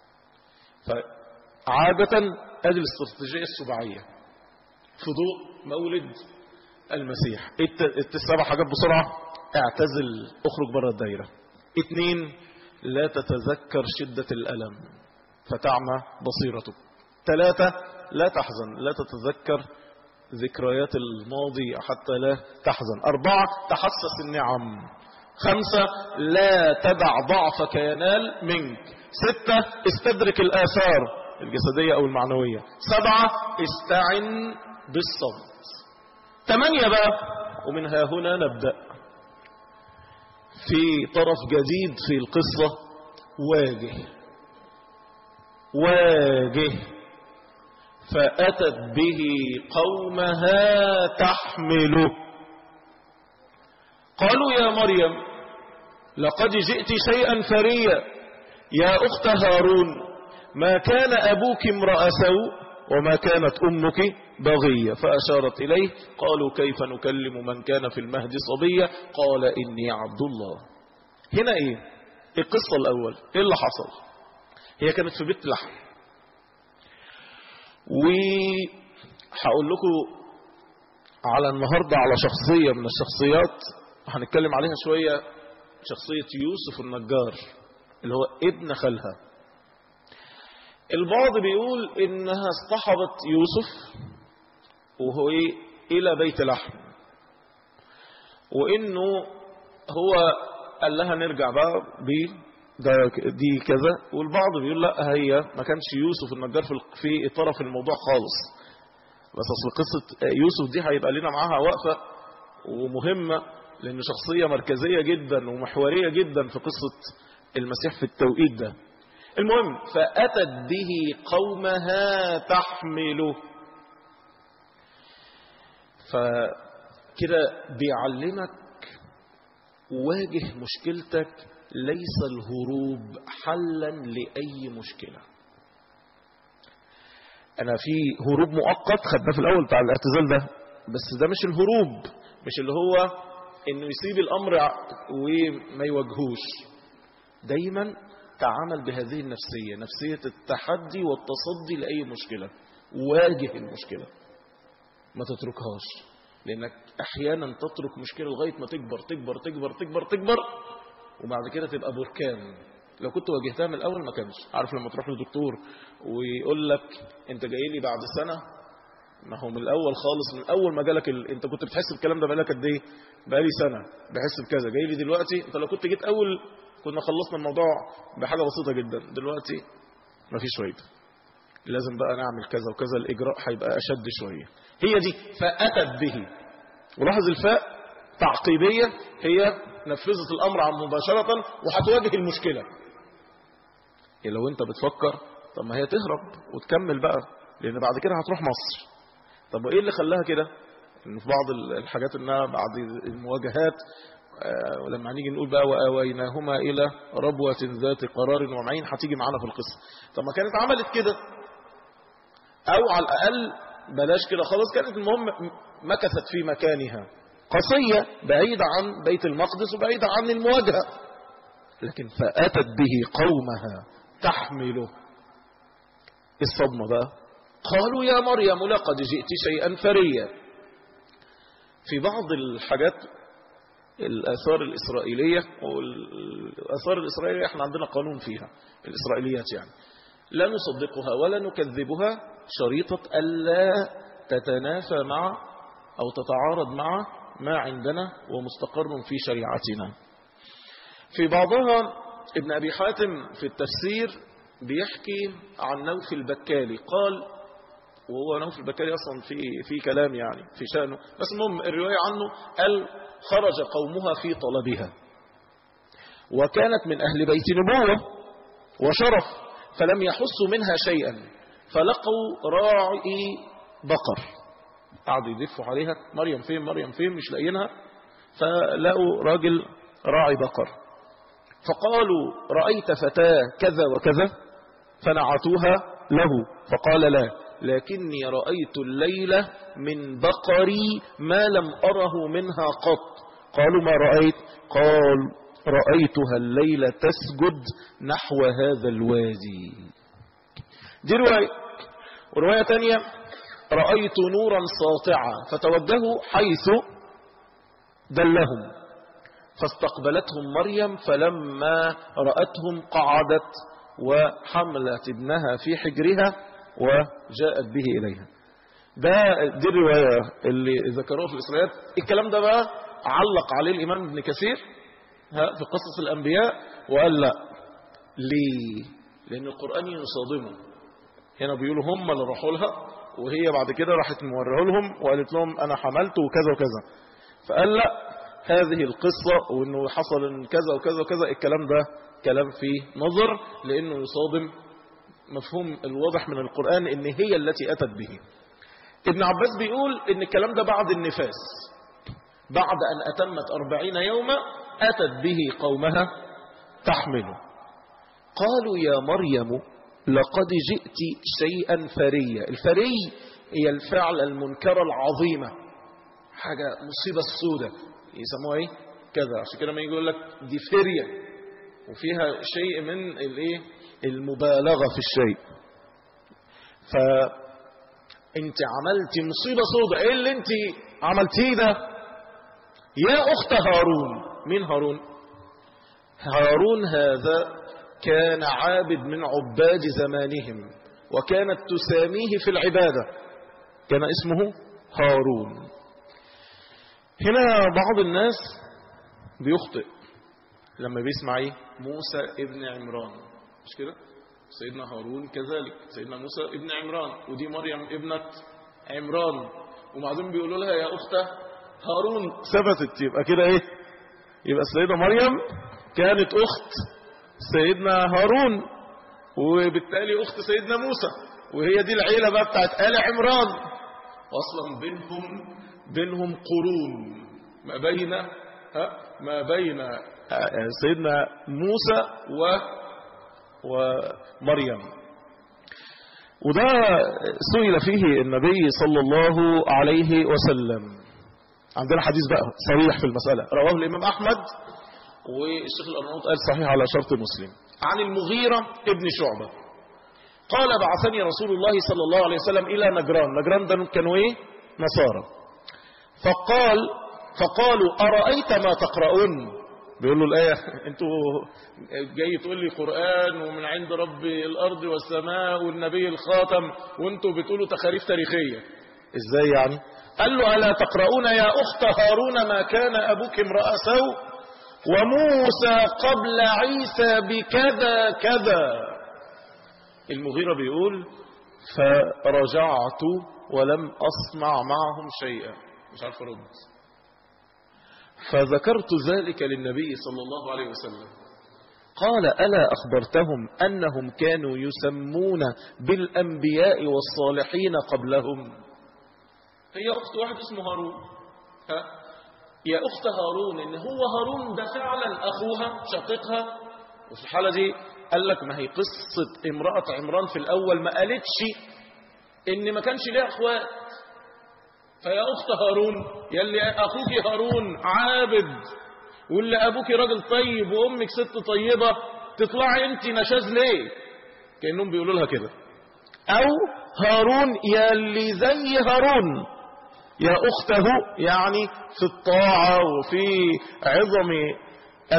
فعادة هذه الاستراتيجية السباعية في ضوء مولد المسيح. السبع حاجات بسرعة: اعتزل، اخرج بره الدايرة. اثنين، لا تتذكر شدة الألم فتعمى بصيرتك. ثلاثة، لا تحزن، لا تتذكر ذكريات الماضي حتى لا تحزن. أربعة، تحسس النعم. خمسة، لا تدع ضعفك ينال منك. ستة، استدرك الآثار الجسدية أو المعنوية. سبعة، استعن بالصمت. ثمانية بقى، ومنها هنا نبدأ في طرف جديد في القصة: واجه واجه. فأتت به قومها تحمله. قالوا يا مريم لقد جئت شيئا فريا يا أخت هارون، ما كان أبوك امرأ سوء وما كانت أمك بغية. فأشارت إليه. قالوا كيف نكلم من كان في المهد صبيا قال إني عبد الله. هنا إيه القصة الأول؟ إيه اللي حصل؟ هي كانت في بيت لحم، وهقول لكم على النهاردة على شخصية من الشخصيات هنتكلم عليها شوية، شخصية يوسف النجار اللي هو ابن خالها. البعض بيقول انها اصطحبت يوسف وهو الى بيت لحم، وانه هو قال لها نرجع بقى بيه ده دي كذا. والبعض بيقول لا، هي ما كانش يوسف النجار في طرف الموضوع خالص، بس اصل قصة يوسف دي هيبقى لنا معاها وقفة ومهمة، لأنه شخصية مركزية جدا ومحورية جدا في قصة المسيح في التوقيت ده. المهم، فأتت به قومها تحمله. فكده بيعلمك واجه مشكلتك، ليس الهروب حلا لأي مشكلة. أنا في هروب مؤقت خدناه في الأول بتاع الاعتزال ده، بس ده مش الهروب، مش اللي هو إنه يسيب الأمر وما يواجهوش. دايما تعامل بهذه النفسية، نفسية التحدي والتصدي لأي مشكلة. واجه المشكلة، ما تتركهاش، لأنك أحيانا تترك مشكلة لغاية ما تكبر تكبر تكبر تكبر تكبر وبعد كده تبقى بركان. لو كنت واجهتها من الأول ما كانش. عارف لما تروح لدكتور ويقول لك أنت جاي لي بعد سنة، ما هو من الأول خالص، من أول ما جالك ال... أنت كنت بتحس بالكلام ده بقالك قد إيه؟ بقالي سنة بحس بكذا، جاي لي دلوقتي. أنت لو كنت جيت أول كنا خلصنا الموضوع بحاجة بسيطة جدا، دلوقتي ما فيش فايدة، لازم بقى نعمل كذا وكذا، الإجراء هيبقى أشد شوية. هي دي فأتت به. ولاحظ الفاء تعقيبية، هي نفذت الأمر عن مباشرة وهتواجه المشكلة. يعني لو أنت بتفكر طب ما هي تهرب وتكمل بقى، لأن بعد كده هتروح مصر. طب وإيه اللي خلاها كده؟ إن في بعض الحاجات إنها بعد المواجهات آه ولما نيجي نقول بقى وآويناهما إلى ربوة ذات قرار ومعين، هتيجي معانا في القصة. طب ما كانت عملت كده، أو على الأقل بلاش كده خلاص، كانت المهم مكثت في مكانها قصية بعيدة عن بيت المقدس وبعيدة عن المواجهة. لكن فأتت به قومها تحمله. الصدمة بقى، قالوا يا مريم لقد جئت شيئا فريا. في بعض الحاجات الآثار الإسرائيلية، والآثار الإسرائيلية احنا عندنا قانون فيها، الإسرائيليات يعني لا نصدقها ولا نكذبها، شريطة ألا تتنافى مع أو تتعارض مع ما عندنا ومستقر في شريعتنا. في بعضها ابن أبي حاتم في التفسير بيحكي عن نوف البكالي، قال، وهو نوف البكالي أصلا في في كلام يعني في شأنه، بس المهم الرواية عنه قال خرج قومها في طلبها، وكانت من أهل بيت نبوة وشرف، فلم يحسوا منها شيئا، فلقوا راعي بقر، قعدوا يدفوا عليها، مريم فين مريم فين مش لاقيينها، فلقوا راجل راعي بقر، فقالوا رأيت فتاة كذا وكذا، فنعتوها له، فقال لا، لكني رأيت الليلة من بقري ما لم أره منها قط. قالوا ما رأيت؟ قال رأيتها الليلة تسجد نحو هذا الوادي. دي رواية. ورواية تانية رأيت نورا ساطعا فتوجهوا حيث دلهم، فاستقبلتهم مريم، فلما رأتهم قعدت وحملت ابنها في حجرها وجاءت به إليها. ده دي الرواية اللي ذكروها في الإسرائيليات. الكلام ده بقى علق عليه الإمام ابن كثير في قصص الأنبياء وقال لا. ليه؟ لأن القرآن يصادمه. هنا بيقولوا هم اللي راحوا لها، وهي بعد كده راحت موريه لهم وقالت لهم أنا حملت وكذا وكذا، فقال لا، هذه القصة وأنه حصل إن كذا وكذا وكذا، الكلام ده كلام فيه نظر، لأنه يصادم مفهوم الواضح من القرآن إن هي التي أتت به. ابن عباس بيقول إن الكلام ده بعد النفاس، بعد أن أتمت أربعين يوما أتت به قومها تحمله. قالوا يا مريم لقد جئت شيئا فريا. الفري هي الفعل المنكرة العظيمة، حاجة مصيبة السودة يسموها ايه كذا، عشان كده ما يقول لك دي فرية وفيها شيء من الايه المبالغة في الشيء. فانت عملتي مصيبة سودة، ايه اللي انت عملتيه ده؟ يا اخت هارون. مين هارون؟ هارون هذا كان عابد من عباد زمانهم، وكانت تساميه في العبادة، كان اسمه هارون. هنا بعض الناس بيخطئ لما بيسمع ايه موسى ابن عمران، مش كده؟ سيدنا هارون كذلك، سيدنا موسى ابن عمران، ودي مريم ابنة عمران، وبعدين بيقولوا لها يا أخته هارون، ثبتت يبقى كده ايه؟ يبقى السيدة مريم كانت أخت سيدنا هارون، وبالتالي أخت سيدنا موسى، وهي دي العيلة بقى بتاعت آل عمران، وأصلا بينهم بينهم قرون ما بين ها ما بين سيدنا موسى و ومريم. وده سئل فيه النبي صلى الله عليه وسلم. عندنا حديث بقى صريح في المسألة، رواه الإمام أحمد والشيخ الأرناؤوط قال صحيح على شرط مسلم، عن المغيرة ابن شعبة قال بعثني رسول الله صلى الله عليه وسلم إلى نجران. نجران ده كانوا إيه؟ نصارى. فقال فقالوا أرأيت ما تقرؤون؟ بيقول له الآية انتوا جاي تقول لي قرآن ومن عند رب الأرض والسماء والنبي الخاتم، وانتوا بتقولوا تخاريف تاريخية، ازاي يعني؟ قال له ألا تقرؤون يا أخت هارون ما كان أبوك امرأ سوء وموسى قبل عيسى بكذا كذا. المغيرة بيقول فرجعت ولم أسمع معهم شيئا، مش عارف أرد. فذكرت ذلك للنبي صلى الله عليه وسلم، قال ألا أخبرتهم أنهم كانوا يسمون بالأنبياء والصالحين قبلهم؟ هي أخت واحد اسمه هارون، ها؟ يا أخت هارون، إن هو هارون ده فعلا أخوها شقيقها. وفي الحالة دي قال لك ما هي قصة امرأة عمران في الأول ما قالتش إن ما كانش ليها أخوات، فيا أخت هارون يلي أخوك هارون عابد واللي أبوك راجل طيب وأمك ست طيبة، تطلعي أنت نشاز ليه؟ كأنهم بيقولوا لها كده. أو هارون يلي زي هارون، يا أخته يعني في الطاعة وفي عظم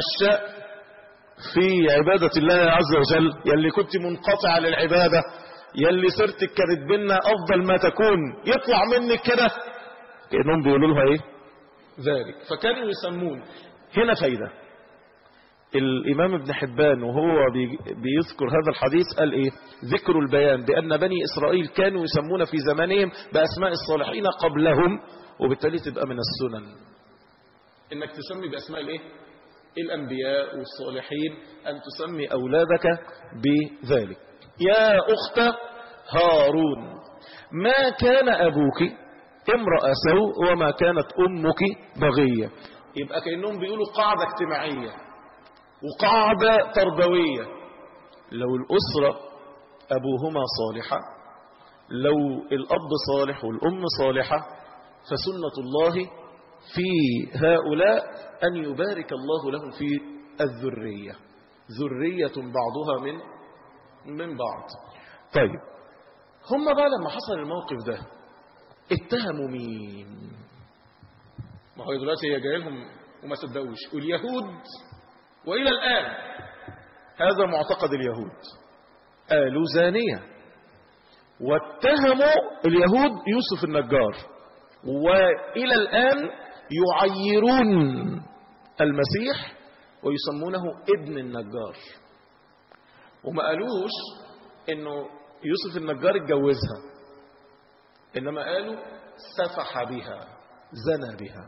الشأن في عبادة الله عز وجل، يلي كنت منقطع للعبادة يلي سيرتك كانت بينا افضل ما تكون، يطلع منك كده كأنهم بيقولوا لها ايه ذلك. فكانوا يسمون. هنا فايدة. الامام ابن حبان وهو بيذكر هذا الحديث قال ايه؟ ذكر البيان بان بني اسرائيل كانوا يسمون في زمانهم باسماء الصالحين قبلهم، وبالتالي تبقى من السنن انك تسمي باسماء الايه؟ الانبياء والصالحين، ان تسمي اولادك بذلك. يا اخت هارون ما كان ابوك امرأ سوء وما كانت امك بغية. يبقى كأنهم بيقولوا قاعدة اجتماعية وقاعدة تربوية. لو الاسرة ابوهما صالحة، لو الاب صالح والام صالحة، فسنة الله في هؤلاء أن يبارك الله لهم في الذرية، ذرية بعضها من من بعض. طيب هم بقى لما حصل الموقف ده اتهموا مين؟ ما هو دلوقتي هي جاي لهم وما صدقوش اليهود، وإلى الآن هذا معتقد اليهود، قالوا زانية، واتهموا اليهود يوسف النجار، وإلى الآن يعيرون المسيح ويسمونه ابن النجار. وما قالوش انه يوسف النجار اتجوزها، انما قالوا سفح بها، زنى بها.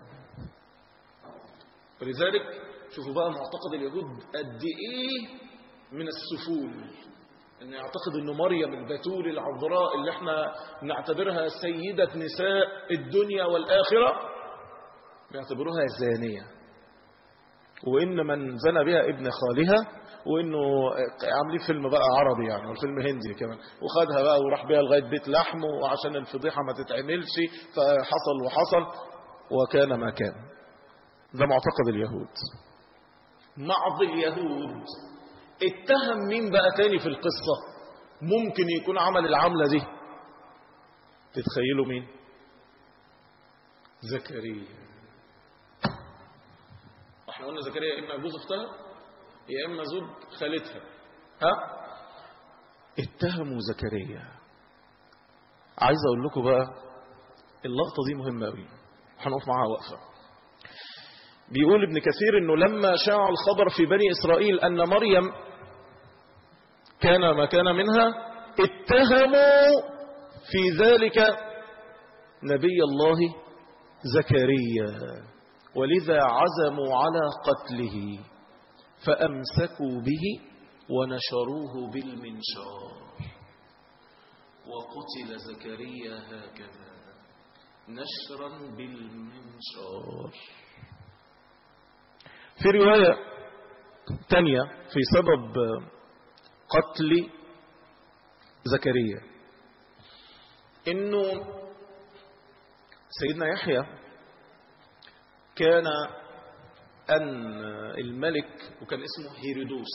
ولذلك شوفوا بقى معتقد اليهود قد ايه من السفول، ان يعتقد انه مريم البتول العذراء اللي احنا نعتبرها سيدة نساء الدنيا والآخرة بيعتبروها زانية، وان من زنى بها ابن خالها، وانه عاملين فيلم بقى عربي يعني والفيلم هندي كمان، وخدها بقى وراح بيها لغاية بيت لحم، وعشان الفضيحة ما تتعملش فحصل وحصل وكان ما كان. ده معتقد اليهود. بعض اليهود اتهم مين بقى تاني في القصة ممكن يكون عمل العملة دي؟ تتخيلوا مين؟ زكريا. احنا قلنا زكريا يا اما جوز اختها يا اما زوج خالتها. ها؟ اتهموا زكريا. عايز اقول لكم بقى اللقطة دي مهمة قوي، هنقف معاها وقفة. بيقول ابن كثير انه لما شاع الخبر في بني اسرائيل ان مريم كان ما كان منها، اتهموا في ذلك نبي الله زكريا، ولذا عزموا على قتله فأمسكوا به ونشروه بالمنشار. وقتل زكريا هكذا نشرا بالمنشار. في رواية تانية في سبب قتل زكريا انه سيدنا يحيى كان ان الملك، وكان اسمه هيرودوس،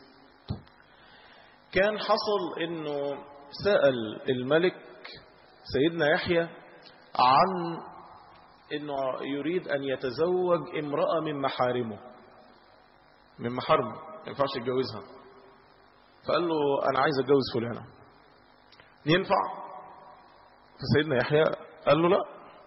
كان حصل انه سأل الملك سيدنا يحيى عن انه يريد ان يتزوج امرأة من محارمه، من محارمه ما ينفعش يتجوزها. فقال له انا عايز اتجوز فلانة، ينفع؟ فسيدنا يحيى قال له لا.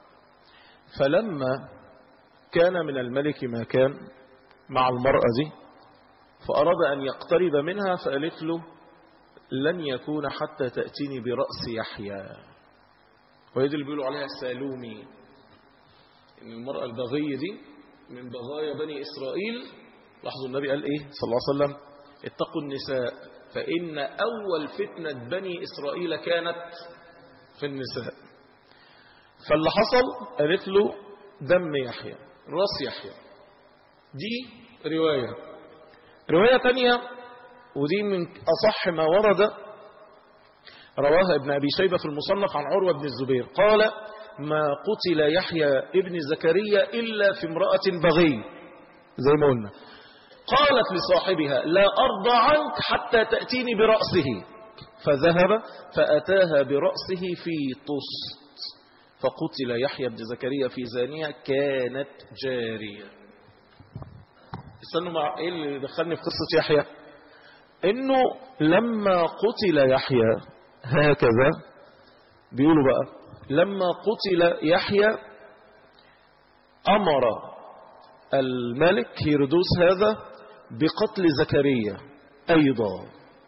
فلما كان من الملك ما كان مع المرأة دي، فأراد أن يقترب منها، فقالت له لن يكون حتى تأتيني برأس يحيى. وهي دي اللي بيقولوا عليها سالومي، إن المرأة البغية دي من بغايا بني إسرائيل. لاحظوا النبي قال إيه صلى الله عليه وسلم؟ اتقوا النساء فإن أول فتنة بني إسرائيل كانت في النساء. فاللي حصل قالت له دم يحيى، راس يحيى. دي رواية. رواية تانية ودي من أصح ما ورد، رواها ابن أبي شيبة في المصنف عن عروة بن الزبير قال ما قتل يحيى ابن زكريا إلا في امرأة بغي، زي ما قلنا. قالت لصاحبها لا أرضى عنك حتى تأتيني برأسه، فذهب فأتاها برأسه في طست، فقتل يحيى بن زكريا في زانية كانت جارية. استنوا مع ايه اللي دخلني في قصة يحيى؟ انه لما قتل يحيى هكذا بيقولوا بقى لما قتل يحيى أمر الملك هيرودوس هذا بقتل زكريا أيضا،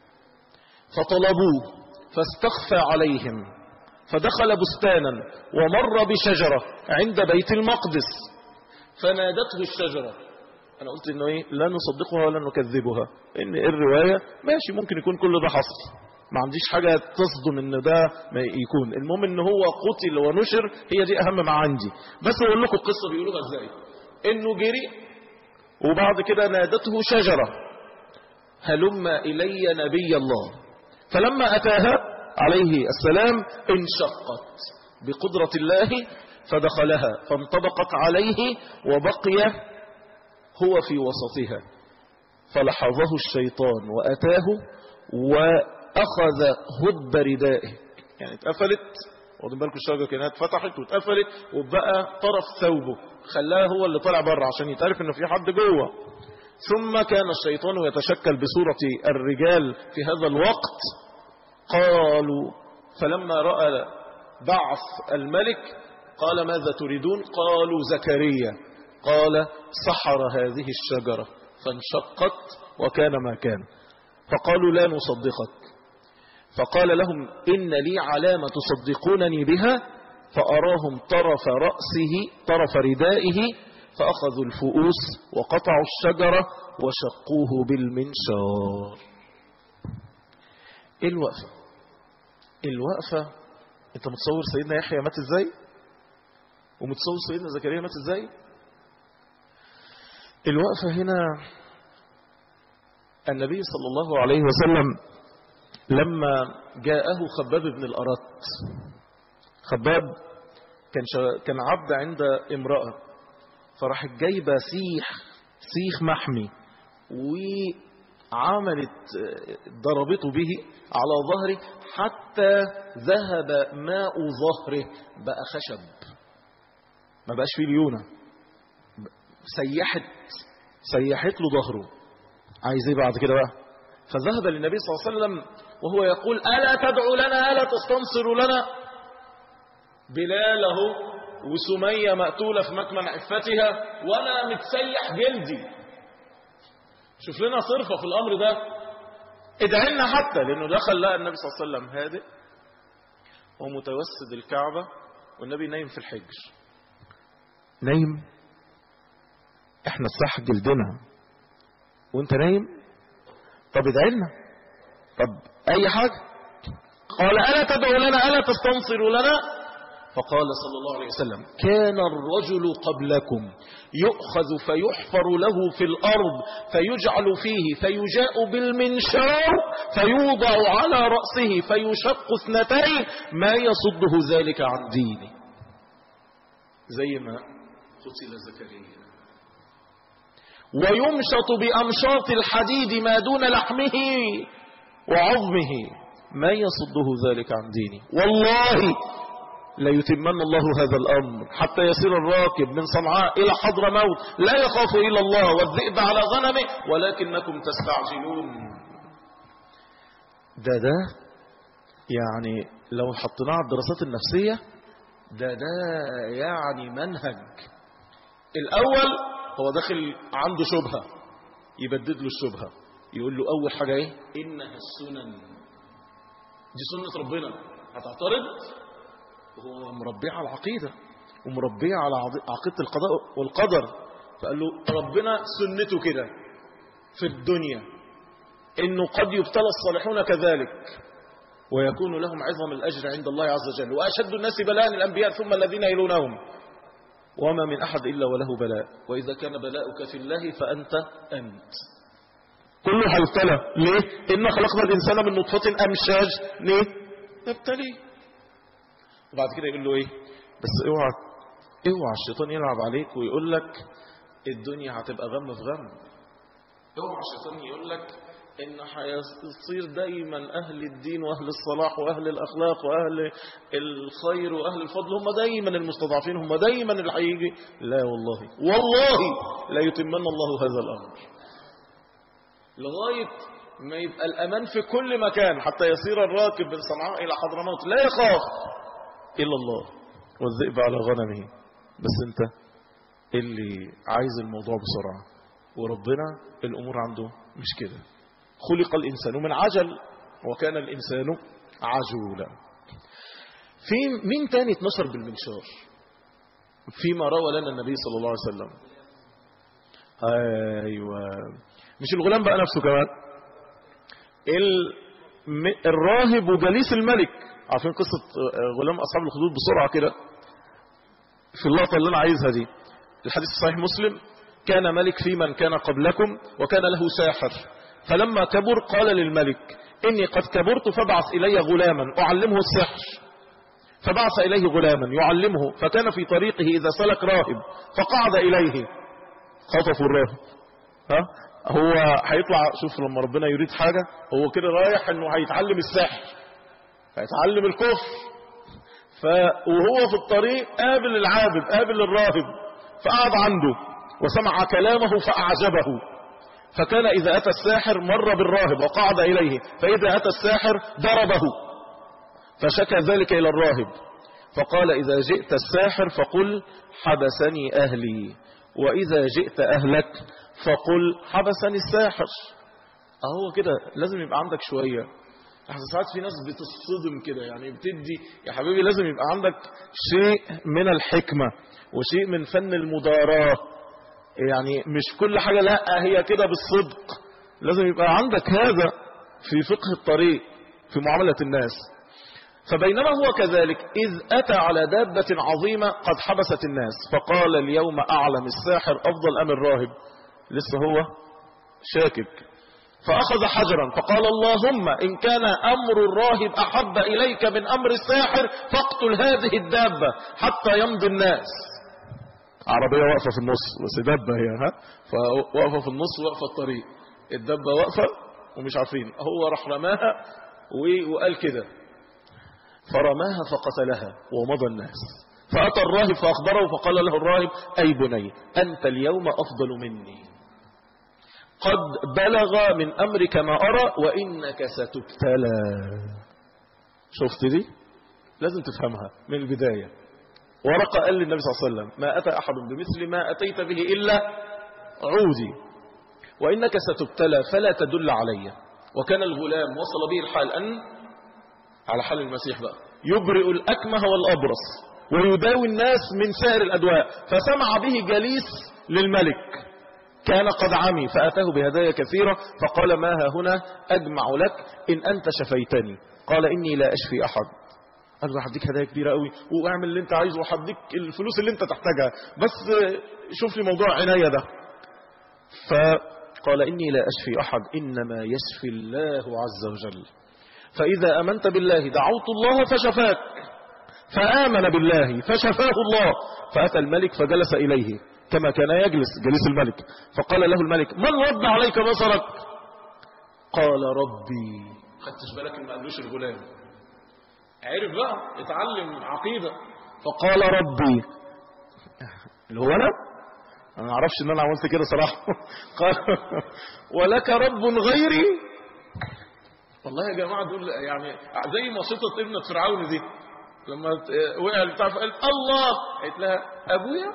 فطلبوه فاستخفى عليهم، فدخل بستانا ومر بشجرة عند بيت المقدس فنادته الشجرة. أنا قلت إنه إيه، لا نصدقها ولا نكذبها، إن الرواية ماشي ممكن يكون كل ده حصل، ما عنديش حاجة تصدم إن ده ما يكون، المهم إن هو قتل ونشر، هي دي أهم ما عندي. بس أقول لكم القصة بيقولوها إزاي. إنه جري وبعد كده نادته شجرة هلم إلي نبي الله، فلما أتاها عليه السلام انشقت بقدرة الله فدخلها فانطبقت عليه وبقي هو في وسطها، فلحظه الشيطان وأتاه وأخذ هب ردائه، يعني اتقفلت، واخدين بالكم الشجرة كانت فتحت واتقفلت وبقى طرف ثوبه خلاها هو اللي طلع بره عشان يتعرف انه في حد جوه. ثم كان الشيطان يتشكل بصورة الرجال في هذا الوقت. قالوا فلما رأى بعث الملك قال ماذا تريدون؟ قالوا زكريا. قال سحر هذه الشجرة فانشقت وكان ما كان. فقالوا لا نصدقك. فقال لهم إن لي علامة تصدقونني بها، فأراهم طرف رأسه طرف ردائه، فأخذوا الفؤوس وقطعوا الشجرة وشقوه بالمنشار. ايه الوقفة؟ الوقفة انت متصور سيدنا يحيى مات ازاي؟ ومتصور سيدنا زكريا مات ازاي؟ الوقفة هنا النبي صلى الله عليه وسلم لما جاءه خباب بن الأرت. خباب كان شا... كان عبد عند امرأة، فراح جايبه سيخ سيخ محمي وعملت ضربته به على ظهره حتى ذهب ماء ظهره، بقى خشب ما بقاش فيه ليونة، سيحت سيحت له ظهره. عايز ايه بعد كده بقى؟ فذهب للنبي صلى الله عليه وسلم وهو يقول ألا تدعو لنا ألا تستنصر لنا؟ بلال اهو وسمية مقتولة في مكمن عفتها وانا متسيح جلدي، شوف لنا صرفة في الامر ده، ادعي لنا حتى. لانه دخل لقى النبي صلى الله عليه وسلم هادئ ومتوسد الكعبة والنبي نايم في الحجر، نايم، احنا الصح جلدنا وانت نايم، طب ادعي لنا، طب اي حاجة. قال ألا تدعو لنا ألا تستنصر لنا؟ فقال صلى الله عليه وسلم كان الرجل قبلكم يؤخذ فيحفر له في الأرض فيجعل فيه فيجاء بالمنشار فيوضع على رأسه فيشق اثنتين ما يصده ذلك عن دينه، زي ما قتل زكريا. ويمشط بأمشاط الحديد ما دون لحمه وعظمه ما يصده ذلك عن دينه. والله لا يتمن الله هذا الأمر حتى يصير الراكب من صنعاء إلى حضر موت لا يخاف إلا الله والذئب على غنمه ولكنكم تستعجلون. ده ده يعني لو حطيناه على الدراسات النفسية ده ده يعني منهج. الأول هو داخل عنده شبهة يبدد له الشبهة، يقول له أول حاجة إيه؟ إنها السنن، دي سنة ربنا، هتعترض؟ وهو مربيه على العقيدة ومربيه على عقيدة القضاء والقدر، فقال له ربنا سنته كده في الدنيا إنه قد يبتلى الصالحون كذلك ويكون لهم عظم الأجر عند الله عز وجل، وأشد الناس بلاء الأنبياء ثم الذين يلونهم، وما من أحد إلا وله بلاء، وإذا كان بلاؤك في الله فأنت أنت كله هيبتلى. ليه؟ إن خلقنا الإنسان من نطفة أمشاج، ليه؟ نبتليه. وبعد كده يقول له إيه؟ بس اوعى اوعى الشيطان يلعب عليك ويقول لك الدنيا هتبقى غم في غم. اوعى الشيطان يقول لك إن هيصير دايما أهل الدين وأهل الصلاح وأهل الأخلاق وأهل الخير وأهل الفضل هم دايما المستضعفين، هم دايما اللي هيجي. لا والله والله لا يتمن الله هذا الأمر لغاية ما يبقى الأمان في كل مكان، حتى يسير الراكب من صنعاء إلى حضرموت لا يخاف إلا الله والذئب على غنمه. بس أنت اللي عايز الموضوع بسرعة، وربنا الأمور عنده مش كده. خلق الإنسان من عجل وكان الإنسان عجولا. في مين تاني اتنشر بالمنشار فيما روى لنا النبي صلى الله عليه وسلم؟ أيوة، مش الغلام بقى نفسه كمان، الراهب وجليس الملك. عارفين قصة غلام أصحاب الخدود بسرعة كده في اللقطة اللي أنا عايزها دي؟ الحديث صحيح مسلم: كان ملك في من كان قبلكم وكان له ساحر، فلما كبر قال للملك: إني قد كبرت فابعث إلي غلاما أعلمه السحر. فبعث إليه غلاما يعلمه، فكان في طريقه إذا سلك راهب فقعد إليه. خطفوا الراهب. ها هو هيطلع، شوف لما ربنا يريد حاجة هو كده رايح انه هيتعلم السحر، هيتعلم الكفر. ف... وهو في الطريق قابل العابد، قابل الراهب، فقعد عنده وسمع كلامه فأعجبه. فكان إذا أتى الساحر مر بالراهب وقعد إليه، فإذا أتى الساحر ضربه، فشكى ذلك إلى الراهب، فقال: إذا جئت الساحر فقل حبسني أهلي، وإذا جئت أهلك فقل حبسني الساحر. أهو كده لازم يبقى عندك شوية. ساعات في ناس بتصطدم كده، يعني بتدي يا حبيبي لازم يبقى عندك شيء من الحكمة وشيء من فن المداراة. يعني مش كل حاجة لا هي كده بالصدق، لازم يبقى عندك هذا في فقه الطريق في معاملة الناس. فبينما هو كذلك إذ أتى على دابة عظيمة قد حبست الناس، فقال: اليوم أعلم الساحر أفضل أم الراهب؟ لسه هو شاكك. فأخذ حجرا فقال: اللهم إن كان أمر الراهب أحب إليك من أمر الساحر فاقتل هذه الدابة حتى يمضي الناس. عربية واقفة في النص، بس دابة هي، ها فواقفة في النص، واقفة الطريق، الدابة واقفة ومش عارفين. هو راح رماها وقال كده، فرماها فقتلها ومضى الناس. فأتى الراهب فأخبره، فقال له الراهب: أي بني، أنت اليوم أفضل مني، قد بلغ من أمرك ما أرى وإنك ستبتلى. شفت دي؟ لازم تفهمها من البداية. ورقة قال للنبي صلى الله عليه وسلم: ما أتى أحد بمثل ما أتيت به إلا عودي، وإنك ستبتلى فلا تدل علي. وكان الغلام وصل به الحال أن على حال المسيح بقى يبرئ الأكمه والأبرص ويداوي الناس من سائر الأدواء. فسمع به جليس للملك كان قد عمي، فأتاه بهدايا كثيرة، فقال: ما ها هنا أجمع لك إن أنت شفيتني. قال: إني لا أشفي أحد. قال له: هديك هدايا كبيرة قوي واعمل اللي انت عايزه وهديك الفلوس اللي انت تحتاجها، بس شوف لي موضوع عناية ده. فقال: إني لا أشفي أحد، إنما يشفي الله عز وجل. فإذا أمنت بالله دعوت الله فشفاك. فآمن بالله فشفاه الله. فأتى الملك فجلس إليه كما كان يجلس جليس الملك، فقال له الملك: من رد عليك بصرك؟ قال: ربي. خدتش بالك ان ما قالوش الغلام، عرف بقى اتعلم عقيدة. فقال: ربي، اللي هو انا انا ما اعرفش ان انا عملت كده صراحة. قال: ولك رب غيري. والله يا جماعة دول يعني زي مصيطة ابنة فرعون دي لما وقع البتاع فقالت: الله، قالت لها: ابويا.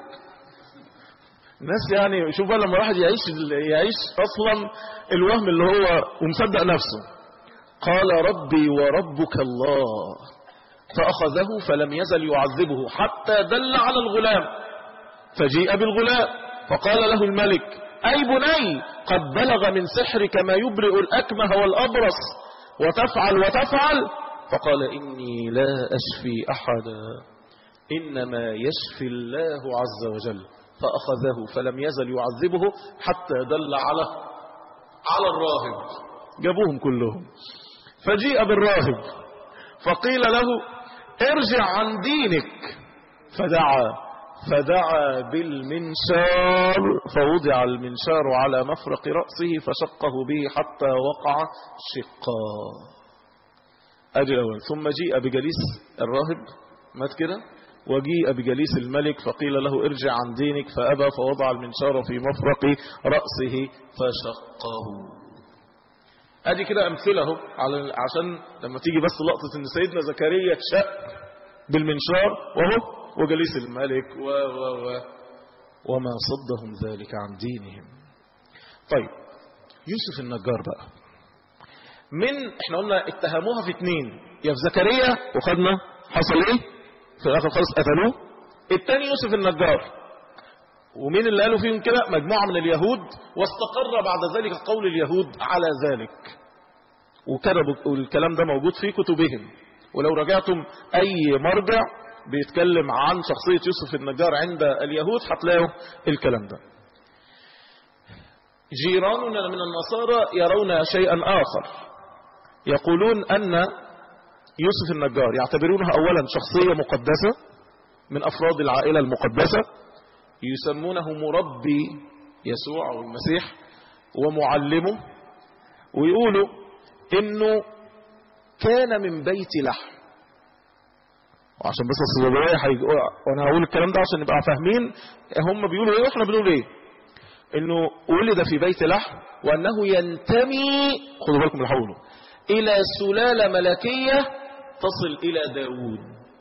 الناس يعني شوف بقى لما واحد يعيش يعيش اصلا الوهم اللي هو ومصدق نفسه. قال: ربي وربك الله. فأخذه فلم يزل يعذبه حتى دل على الغلام، فجيء بالغلام فقال له الملك: أي بني، قد بلغ من سحرك ما يبرئ الأكمه والأبرص، وتفعل وتفعل. فقال: إني لا أشفي أحدا، إنما يشفي الله عز وجل. فأخذه فلم يزل يعذبه حتى دل على على الراهب. جابوهم كلهم، فجيء بالراهب فقيل له: ارجع عن دينك. فدعا فدعا بالمنشار، فوضع المنشار على مفرق رأسه فشقه به حتى وقع شقا. أدي الأول. ثم جيء بجليس الراهب، مات كده، وجيء بجليس الملك فقيل له: ارجع عن دينك، فأبى، فوضع المنشار في مفرق رأسه فشقه. ادي كده امثله اهو على عشان لما تيجي بس لقطه ان سيدنا زكريا اتشق بالمنشار وهو وجليس الملك و و و وما صدهم ذلك عن دينهم. طيب يوسف النجار بقى، من احنا قلنا اتهموها في اتنين، يا في زكريا وخدنا حصل ايه في الاخر خالص قتلوه، التاني يوسف النجار. ومين اللي قالوا فيهم كده؟ مجموعة من اليهود، واستقر بعد ذلك قول اليهود على ذلك، وكتبوا الكلام ده موجود في كتبهم. ولو رجعتم اي مرجع بيتكلم عن شخصية يوسف النجار عند اليهود هتلاقوا الكلام ده. جيراننا من النصارى يرون شيئا آخر، يقولون أن يوسف النجار يعتبرونها أولا شخصية مقدسة من أفراد العائلة المقدسة، يسمونه مربي يسوع أو المسيح ومعلمه، ويقولوا إنه كان من بيت لحم. وعشان بس الصدورية حيجوا وانا هقول الكلام ده عشان نبقى فاهمين هم بيقولوا ايه واحنا بنقول ايه. انه ولد في بيت لحم، وانه ينتمي، خدوا بالكم اللي هقوله، الى سلالة ملكية تصل الى داوود.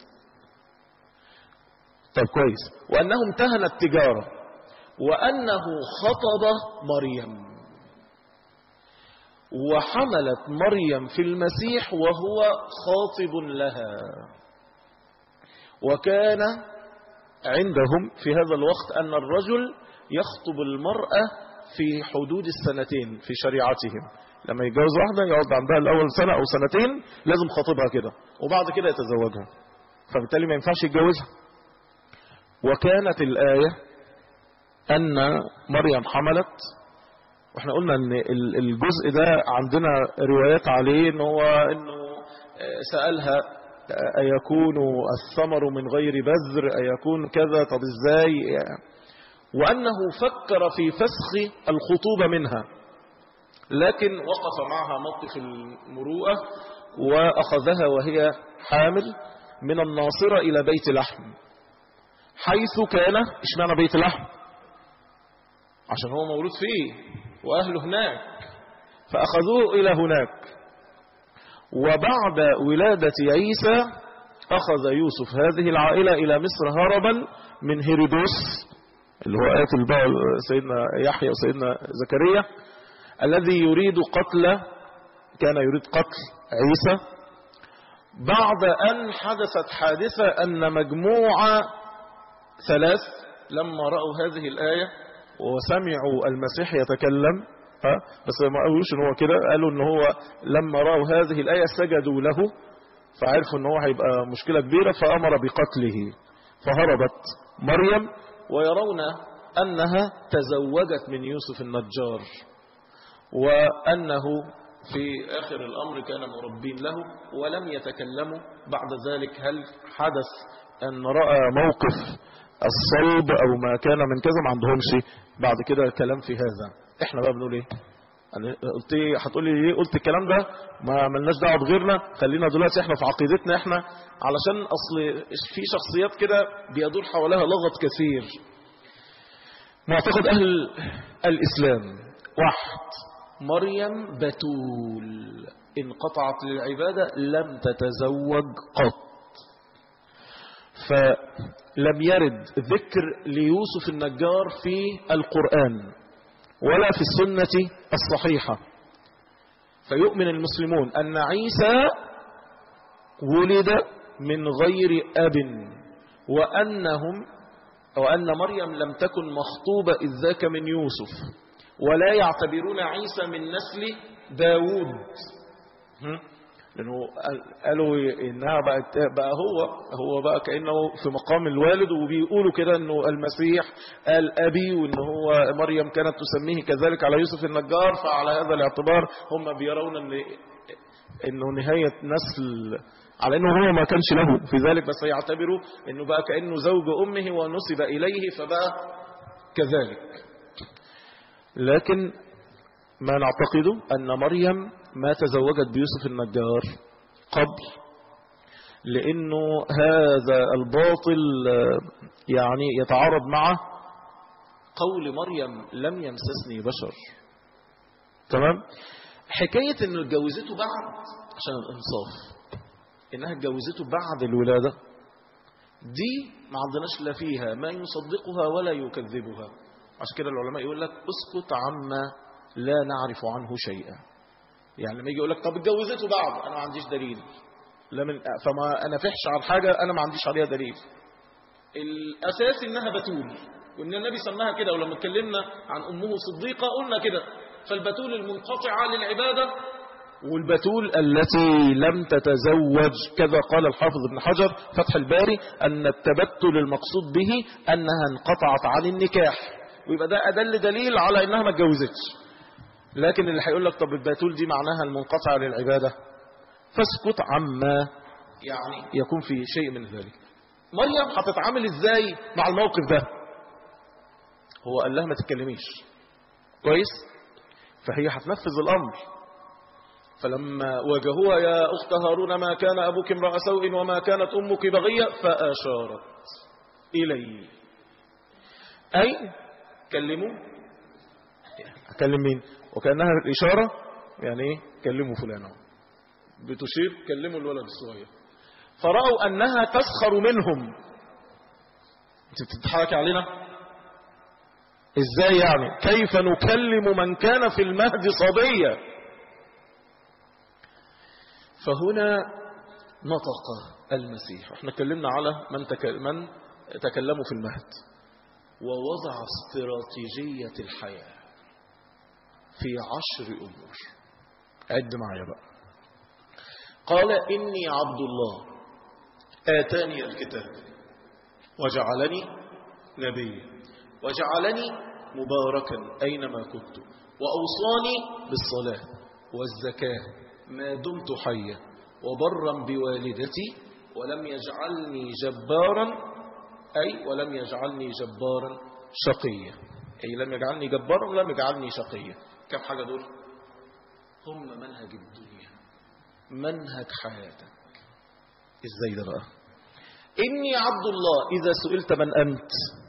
طب كويس. وانه امتهن التجارة، وانه خطب مريم، وحملت مريم في المسيح وهو خاطب لها. وكان عندهم في هذا الوقت أن الرجل يخطب المرأة في حدود السنتين في شريعتهم، لما يتجوز واحدة يقعد عندها الأول سنة أو سنتين لازم خاطبها كده، وبعد كده يتزوجها، فبالتالي ما ينفعش يتجوزها. وكانت الآية أن مريم حملت، واحنا قلنا ان الجزء ده عندنا روايات عليه ان هو انه سألها أيكون الثمر من غير بذر، أيكون كذا، طب ازاي، وأنه فكر في فسخ الخطوبة منها، لكن وقف معها موقف المروءة وأخذها وهي حامل من الناصرة إلى بيت لحم، حيث كان. اشمعنى بيت لحم؟ عشان هو مولود فيه وأهله هناك، فأخذوه إلى هناك. وبعد ولادة عيسى أخذ يوسف هذه العائلة إلى مصر هربا من هيرودوس اللي هو قاتل بقى سيدنا يحيى وسيدنا زكريا، الذي يريد قتل كان يريد قتل عيسى، بعد أن حدثت حادثة أن مجموعة ثلاث لما رأوا هذه الآية وسمعوا المسيح يتكلم، ها بس ما قالوش ان هو كده، قالوا ان هو لما رأوا هذه الآية سجدوا له، فعرفوا ان هو هيبقى مشكلة كبيرة، فأمر بقتله. فهربت مريم، ويرون أنها تزوجت من يوسف النجار، وأنه في آخر الأمر كان مربين له، ولم يتكلموا بعد ذلك هل حدث أن رأى موقف الصلب أو ما كان من كذا، ما عندهمش بعد كده كلام في هذا. احنا بقى بنقول ايه؟ يعني قلت ايه؟ هتقول لي ليه قلت الكلام ده؟ ما ملناش دعوه بغيرنا، خلينا دلوقتي احنا في عقيدتنا احنا، علشان اصل في شخصيات كده بيدور حواليها لغط كثير. معتقد اهل الاسلام: واحد، مريم بتول انقطعت للعباده، لم تتزوج قط، فلم يرد ذكر ليوسف النجار في القرآن ولا في السنة الصحيحة. فيؤمن المسلمون أن عيسى ولد من غير أب، وأنهم وأن مريم لم تكن مخطوبة إذ ذاك من يوسف، ولا يعتبرون عيسى من نسل داود، لأنه قالوا إنها بقت بقى هو هو بقى كأنه في مقام الوالد، وبيقولوا كده إنه المسيح قال أبي، وإن هو مريم كانت تسميه كذلك على يوسف النجار. فعلى هذا الاعتبار هم بيرون إن إنه نهاية نسل، على إنه هو ما كانش له في ذلك، بس يعتبروا إنه بقى كأنه زوج أمه ونسب إليه فبقى كذلك. لكن ما نعتقده أن مريم ما تزوجت بيوسف النجار قبل، لأنه هذا الباطل يعني يتعارض مع قول مريم لم يمسسني بشر. تمام؟ حكاية انه اتجوزته بعد، عشان الانصاف، انها اتجوزته بعد الولادة دي ما عندناش لا فيها ما يصدقها ولا يكذبها. عشان كده العلماء يقول لك اسكت عما لا نعرف عنه شيئا. يعني لما يجي يقول لك طب اتجوزته بعد، انا ما عنديش دليل، لا من فما انا فحش عن حاجة انا ما عنديش عليها دليل. الاساس انها بتول، وان النبي سماها كده، ولما اتكلمنا عن امه صديقة قلنا كده. فالبتول المنقطعة للعبادة، والبتول التي لم تتزوج، كذا قال الحافظ ابن حجر فتح الباري أن التبتل المقصود به أنها انقطعت عن النكاح، ويبقى ده أدل دليل على أنها ما اتجوزتش. لكن اللي هيقول لك طب البتول دي معناها المنقطعة للعبادة، فاسكت عما يعني يكون في شيء من ذلك. مريم هتتعامل ازاي مع الموقف ده؟ هو قال لها ما تتكلميش، كويس؟ فهي هتنفذ الأمر. فلما واجهوها يا أخت هارون ما كان أبوك امرأ سوء وما كانت أمك بغية، فأشارت إليه، أي كلموا. أكلم مين؟ وكأنها الإشارة يعني إيه؟ كلموا فلانه، بتشير كلموا الولد الصغير. فرأوا أنها تسخر منهم. أنت بتضحكي علينا؟ إزاي يعني؟ كيف نكلم من كان في المهد صبيا؟ فهنا نطق المسيح. احنا اتكلمنا على من, تك... من تكلموا في المهد، ووضع استراتيجية الحياة في عشر أمور. عد معايا بقى. قال إني عبد الله آتاني الكتاب وجعلني نبيا وجعلني مباركا أينما كنت وأوصاني بالصلاة والزكاة ما دمت حيا وبرا بوالدتي ولم يجعلني جبارا، أي ولم يجعلني جبارا شقيا، أي لم يجعلني جبارا ولم يجعلني شقيا. كم حاجة دول؟ هم منهج الدنيا، منهج حياتك. إزاي ده بقى؟ إني عبد الله. إذا سئلت من أنت،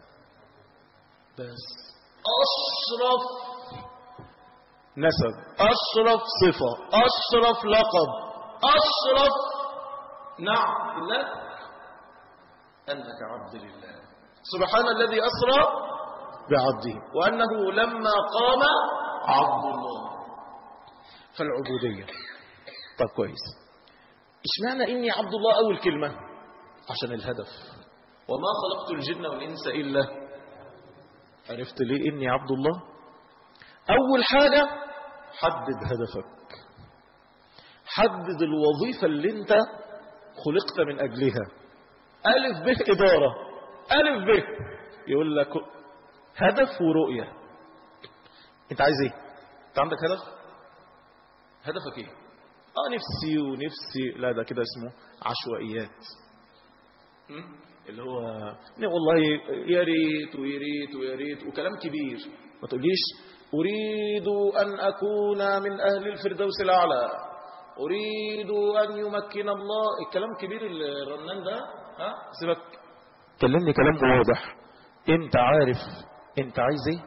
بس أشرف نسب، أشرف صفة، أشرف لقب، أشرف نعم لك أنك عبد لله سبحان الذي أسرى بعبده وأنه لما قام عبد الله. فالعبودية. طب كويس، اشمعنى إني عبد الله أول كلمة؟ عشان الهدف. وما خلقت الجن والإنس إلا. عرفت ليه إني عبد الله؟ أول حاجة حدد هدفك، حدد الوظيفة اللي انت خلقت من أجلها. ألف به إدارة، ألف به يقول لك هدف ورؤية. انت عايز ايه؟ انت عندك هدف؟ هدفك ايه؟ اه نفسي ونفسي، لا ده كده اسمه عشوائيات. اللي هو والله يا ريت ويا ريت ويا ريت وكلام كبير. ما تقوليش أريد أن أكون من أهل الفردوس الأعلى، أريد أن يمكن الله. الكلام كبير الرنان ده، ها سيبك، كلمني كلام واضح. انت عارف انت عايز ايه؟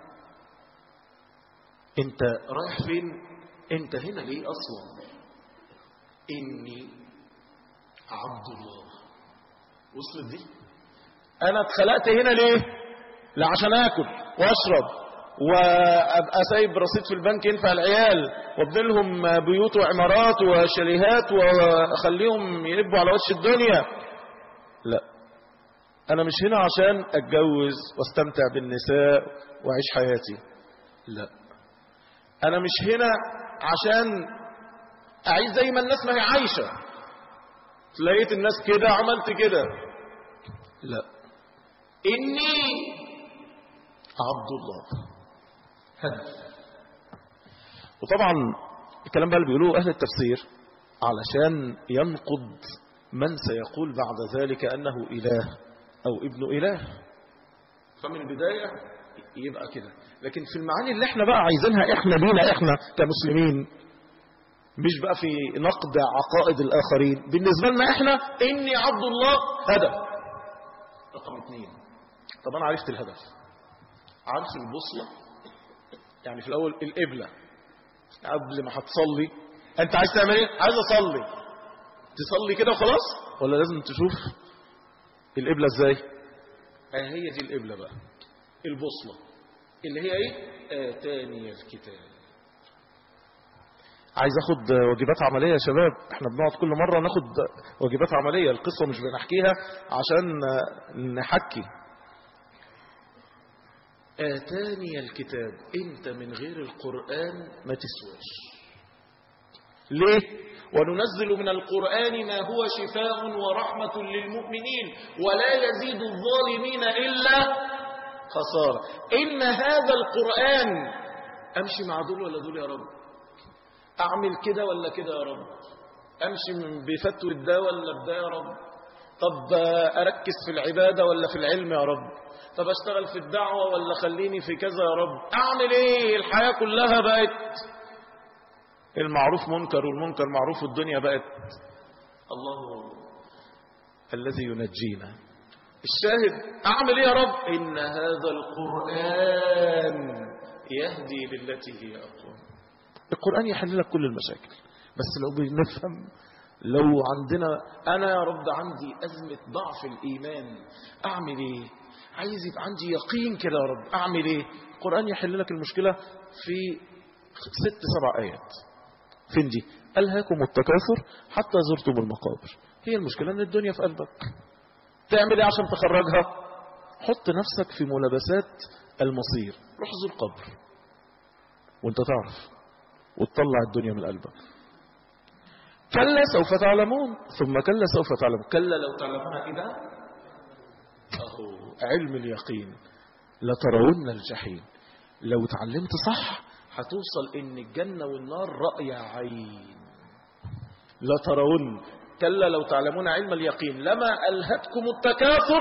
انت رايح فين؟ انت هنا ليه اصلا؟ اني عبد الله. وصلت دي؟ انا اتخلقت هنا ليه؟ لا عشان اكل واشرب وابقى سايب رصيد في البنك ينفع العيال وابني لهم بيوت وعمارات وشاليهات واخليهم يلبوا على وش الدنيا. لا، انا مش هنا عشان اتجوز واستمتع بالنساء واعيش حياتي. لا، انا مش هنا عشان اعيش زي ما الناس ما هي عايشه، لقيت الناس كده عملت كده. لا، اني عبد الله. هدف. وطبعا الكلام بقى اللي بيقولوه اهل التفسير علشان ينقض من سيقول بعد ذلك انه اله او ابن اله. فمن البدايه يبقى كده. لكن في المعاني اللي احنا بقى عايزينها احنا لينا احنا كمسلمين، مش بقى في نقد عقائد الاخرين، بالنسبه لنا احنا اني عبد الله هدف رقم اثنين. طب انا عرفت الهدف، عارف البوصله، يعني في الاول القبله، قبل ما هتصلي انت عايز تعمل ايه؟ عايز اصلي. تصلي كده وخلاص ولا لازم تشوف القبلة ازاي؟ اه هي دي القبلة بقى، البوصلة اللي هي ايه؟ آتاني الكتاب. عايز اخد واجبات عملية يا شباب، احنا بنقعد كل مرة ناخد واجبات عملية، القصة مش بنحكيها عشان نحكي. آتاني الكتاب، انت من غير القرآن ما تسواش. ليه؟ وننزل من القرآن ما هو شفاء ورحمة للمؤمنين ولا يزيد الظالمين إلا خسارة. إن هذا القرآن، أمشي مع دول ولا دول يا رب؟ أعمل كده ولا كده يا رب؟ أمشي من بفتوى الدا ولا بدا يا رب؟ طب أركز في العبادة ولا في العلم يا رب؟ طب أشتغل في الدعوة ولا خليني في كذا يا رب؟ أعمل إيه؟ الحياة كلها بقت المعروف منكر والمنكر معروف، والدنيا بقت الله الذي ينجينا. الشاهد أعمل إيه يا رب؟ إن هذا القرآن يهدي للتي هي أقوم. القرآن يحل لك كل المشاكل، بس لو بنفهم، لو عندنا أنا يا رب عندي أزمة ضعف الإيمان، أعمل إيه؟ عايز يبقى عندي يقين كده يا رب، أعمل إيه؟ القرآن يحل لك المشكلة في ست سبع آيات. فين دي؟ ألهاكم التكاثر حتى زرتم المقابر. هي المشكلة ان الدنيا في قلبك. تعمل ايه عشان تخرجها؟ حط نفسك في ملابسات المصير، روح زور القبر وانت تعرف، وتطلع الدنيا من قلبك. كلا سوف تعلمون ثم كلا سوف تعلمون كلا لو تعلمون إذا أهو علم اليقين لترون الجحيم. لو تعلمت صح هتوصل ان الجنة والنار رأي عين. لا ترون كلا لو تعلمون علم اليقين لما ألهتكم التكاثر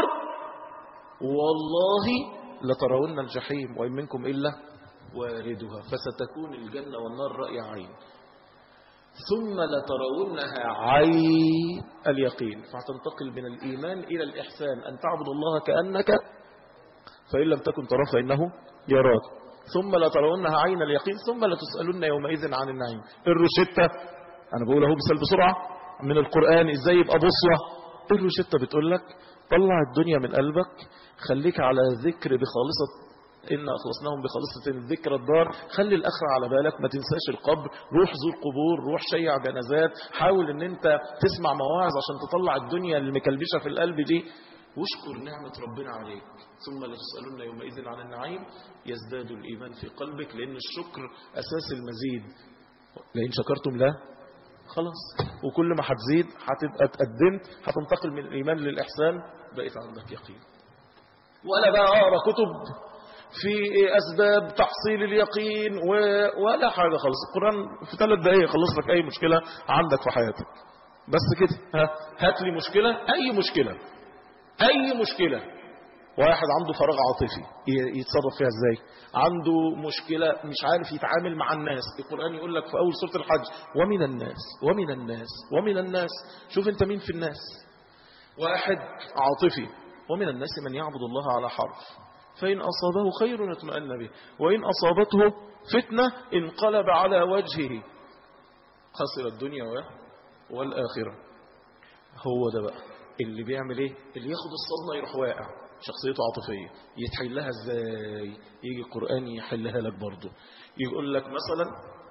والله لترون الجحيم وإن منكم إلا واردها فستكون الجنة والنار رأي عين ثم لترونها عين اليقين. فهتنتقل من الإيمان إلى الإحسان، أن تعبد الله كأنك فإن لم تكن تراه فإنه يراك. ثم لترونها عين اليقين ثم لتسألن يومئذ عن النعيم. الروشتة أنا بقول اهو بسال بسرعة من القرآن إزاي يبقى بصوة. الروشتة بتقول لك طلع الدنيا من قلبك، خليك على ذكر بخالصة إن أخلصناهم بخالصة الذكر الدار، خلي الآخرة على بالك، ما تنساش القبر، روح زور قبور، روح شيع جنازات، حاول إن أنت تسمع مواعظ عشان تطلع الدنيا المكلبشة في القلب دي، واشكر نعمة ربنا عليك. ثم لتسألن يومئذ عن النعيم. يزداد الإيمان في قلبك لأن الشكر أساس المزيد. لئن شكرتم لا خلاص، وكل ما هتزيد هتبقى تقدمت، هتنتقل من الإيمان للإحسان، بقيت عندك يقين. ولا بقى أقرأ كتب في أسباب تحصيل اليقين و... ولا حاجة خالص. القرآن في ثلاث دقايق يخلص لك أي مشكلة عندك في حياتك. بس كده، ها هات لي مشكلة، أي مشكلة أي مشكلة. واحد عنده فراغ عاطفي يتصرف فيها ازاي؟ عنده مشكلة مش عارف يتعامل مع الناس. القرآن يقول لك في أول سورة الحج ومن الناس ومن الناس ومن الناس. شوف انت مين في الناس. واحد عاطفي. ومن الناس من يعبد الله على حرف فإن أصابه خير اطمأن به وإن أصابته فتنة انقلب على وجهه خسر الدنيا والآخرة. هو ده بقى اللي بيعمل ايه؟ اللي ياخد الصدمة يروح واقع. شخصيته عاطفية يتحلها ازاي؟ يجي القرآن يحلها لك برضه. يقول لك مثلا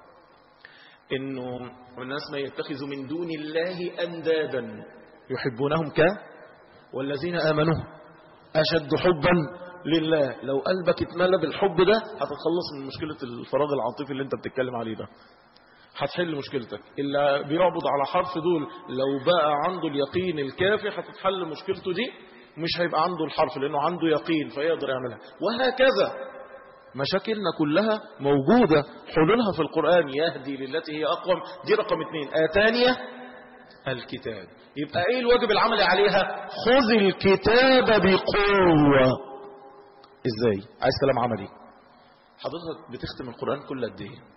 انه الناس ما يتخذ من دون الله اندادا يحبونهم ك والذين امنوا اشد حبا لله. لو قلبك اتملى بالحب ده هتتخلص من مشكلة الفراغ العاطفي اللي انت بتتكلم عليه ده، هتحل مشكلتك. اللي بيعبد على حرف دول لو بقى عنده اليقين الكافي هتتحل مشكلته دي، مش هيبقى عنده الحرف لأنه عنده يقين فيقدر يعملها. وهكذا مشاكلنا كلها موجودة حلولها في القرآن. يهدي للتي هي أقوم، دي رقم اثنين. آتانية الكتاب. يبقى ايه الواجب العملي عليها؟ خذ الكتاب بقوة. ازاي؟ عايز كلام عملي. حضرتك بتختم القرآن كل قد ايه؟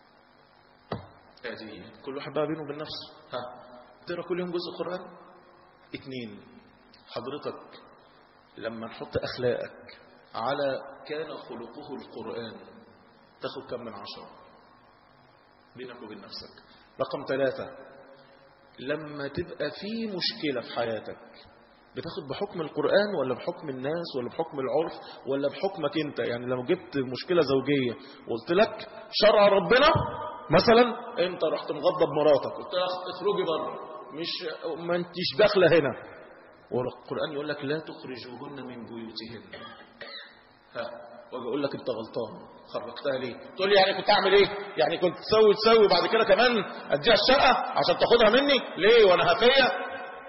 كل واحد بقى بينه وبين نفسه. ها تقرا كل يوم جزء قرآن؟ اتنين. حضرتك لما نحط أخلاقك على كان خلقه القرآن تاخد كم من عشرة؟ بينك وبين نفسك. رقم ثلاثة، لما تبقى في مشكلة في حياتك بتاخد بحكم القرآن ولا بحكم الناس ولا بحكم العرف ولا بحكمك انت؟ يعني لو جبت مشكلة زوجية وقلت لك شرع ربنا مثلا، انت رحت مغضب مراتك قلت لها اخرجي بره، مش ما انتش داخله هنا، والقرآن يقول لك لا تخرجوهن من بيوتهن. ها، واجي اقول لك انت غلطان، خرجتها ليه؟ تقول لي يعني كنت اعمل ايه؟ يعني كنت تسوي تسوي بعد كده كمان اديها الشقه عشان تاخدها مني ليه وانا هفيه؟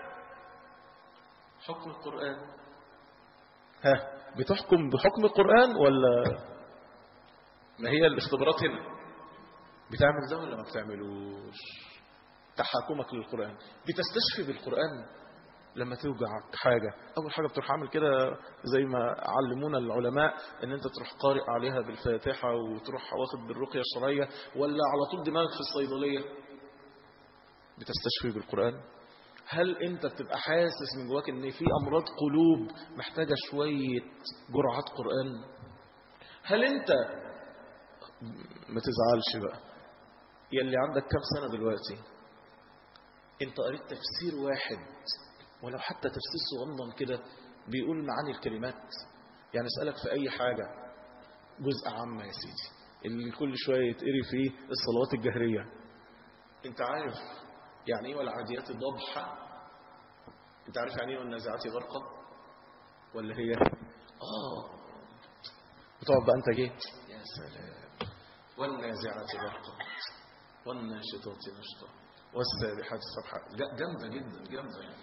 حكم القرآن. ها، بتحكم بحكم القرآن ولا؟ ما هي الاختبارات هنا، بتعمل ده ولا ما بتعملوش؟ تحكمك للقرآن. بتستشفي بالقرآن لما توجعك حاجة، أول حاجة بتروح عامل كده زي ما علمونا العلماء، إن أنت تروح قارئ عليها بالفاتحة وتروح واخد بالرقية الشرعية، ولا على طول دماغك في الصيدلية؟ بتستشفي بالقرآن. هل أنت بتبقى حاسس من جواك إن في أمراض قلوب محتاجة شوية جرعات قرآن؟ هل أنت، ما تزعلش بقى، يلي عندك كم سنة دلوقتي، أنت قريت تفسير واحد ولو حتى تفسير صغنن كده بيقول معاني الكلمات؟ يعني اسألك في أي حاجة جزء عام يا سيدي اللي كل شوية يتقري فيه الصلوات الجهرية، أنت عارف يعني ايه والعاديات ضبحا؟ أنت عارف يعني ايه والنازعات غرقا؟ ولا هي آه بتقعد بقى أنت جيت يا سلام، والنازعات غرقا والناشطات نشطا والسابحات سبحا، جامدة جدا جامدة يعني.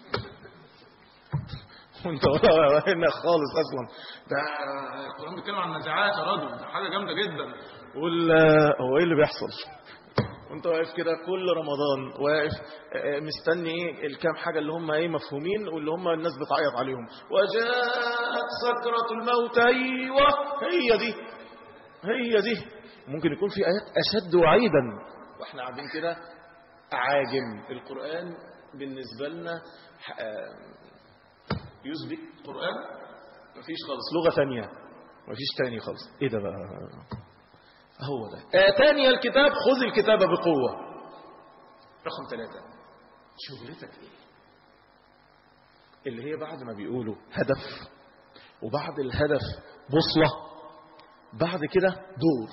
وانت ولا هنا خالص اصلا، ده القرآن بيتكلم عن النزاعات يا راجل، ده حاجة جامدة جدا. ولا هو ايه اللي بيحصل؟ وانت واقف كده كل رمضان واقف مستني ايه الكام حاجة اللي هم ايه مفهومين واللي هم الناس بتعيط عليهم، وجاءت سكرة الموت، ايوه هي دي هي دي. ممكن يكون في ايات اشد وعيدا واحنا قاعدين كده عاجم. القرآن بالنسبة لنا يثبت القرآن مفيش خالص لغة ثانية، مفيش تاني خالص. ايه ده بقى؟ هو ده آتاني الكتاب خذ الكتاب بقوة. رقم ثلاثة، شغلتك ايه؟ اللي هي بعد ما بيقولوا هدف، وبعد الهدف بوصلة، بعد كده دور.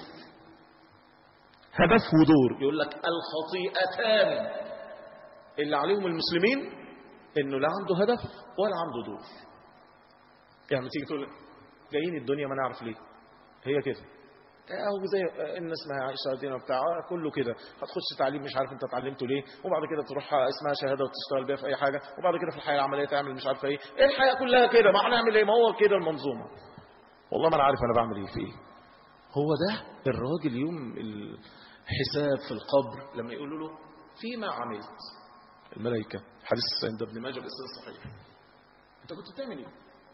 هدف ودور. يقول لك الخطيئتان اللي عليهم المسلمين انه لا عنده هدف ولا عنده دور. يعني تيجي تقول جايين الدنيا ما نعرف ليه، هي كده او زي الناس ما عايشه الدنيا بتاع كله كده، هتخش تعليم مش عارف انت اتعلمته ليه، وبعد كده تروح اسمها شهاده وتشتغل بيها في اي حاجه، وبعد كده في الحياه العمليه تعمل مش عارف ايه. ايه الحياه كلها كده، ما هنعمل ايه؟ ما هو كده المنظومه. والله ما انا عارف انا بعمل ايه في ايه. هو ده الراجل يوم الحساب في القبر لما يقولوا له فيما عملت، الملائكه، حديث عند ابن ماجه باسناد صحيح، انت كنت بتعمل ايه؟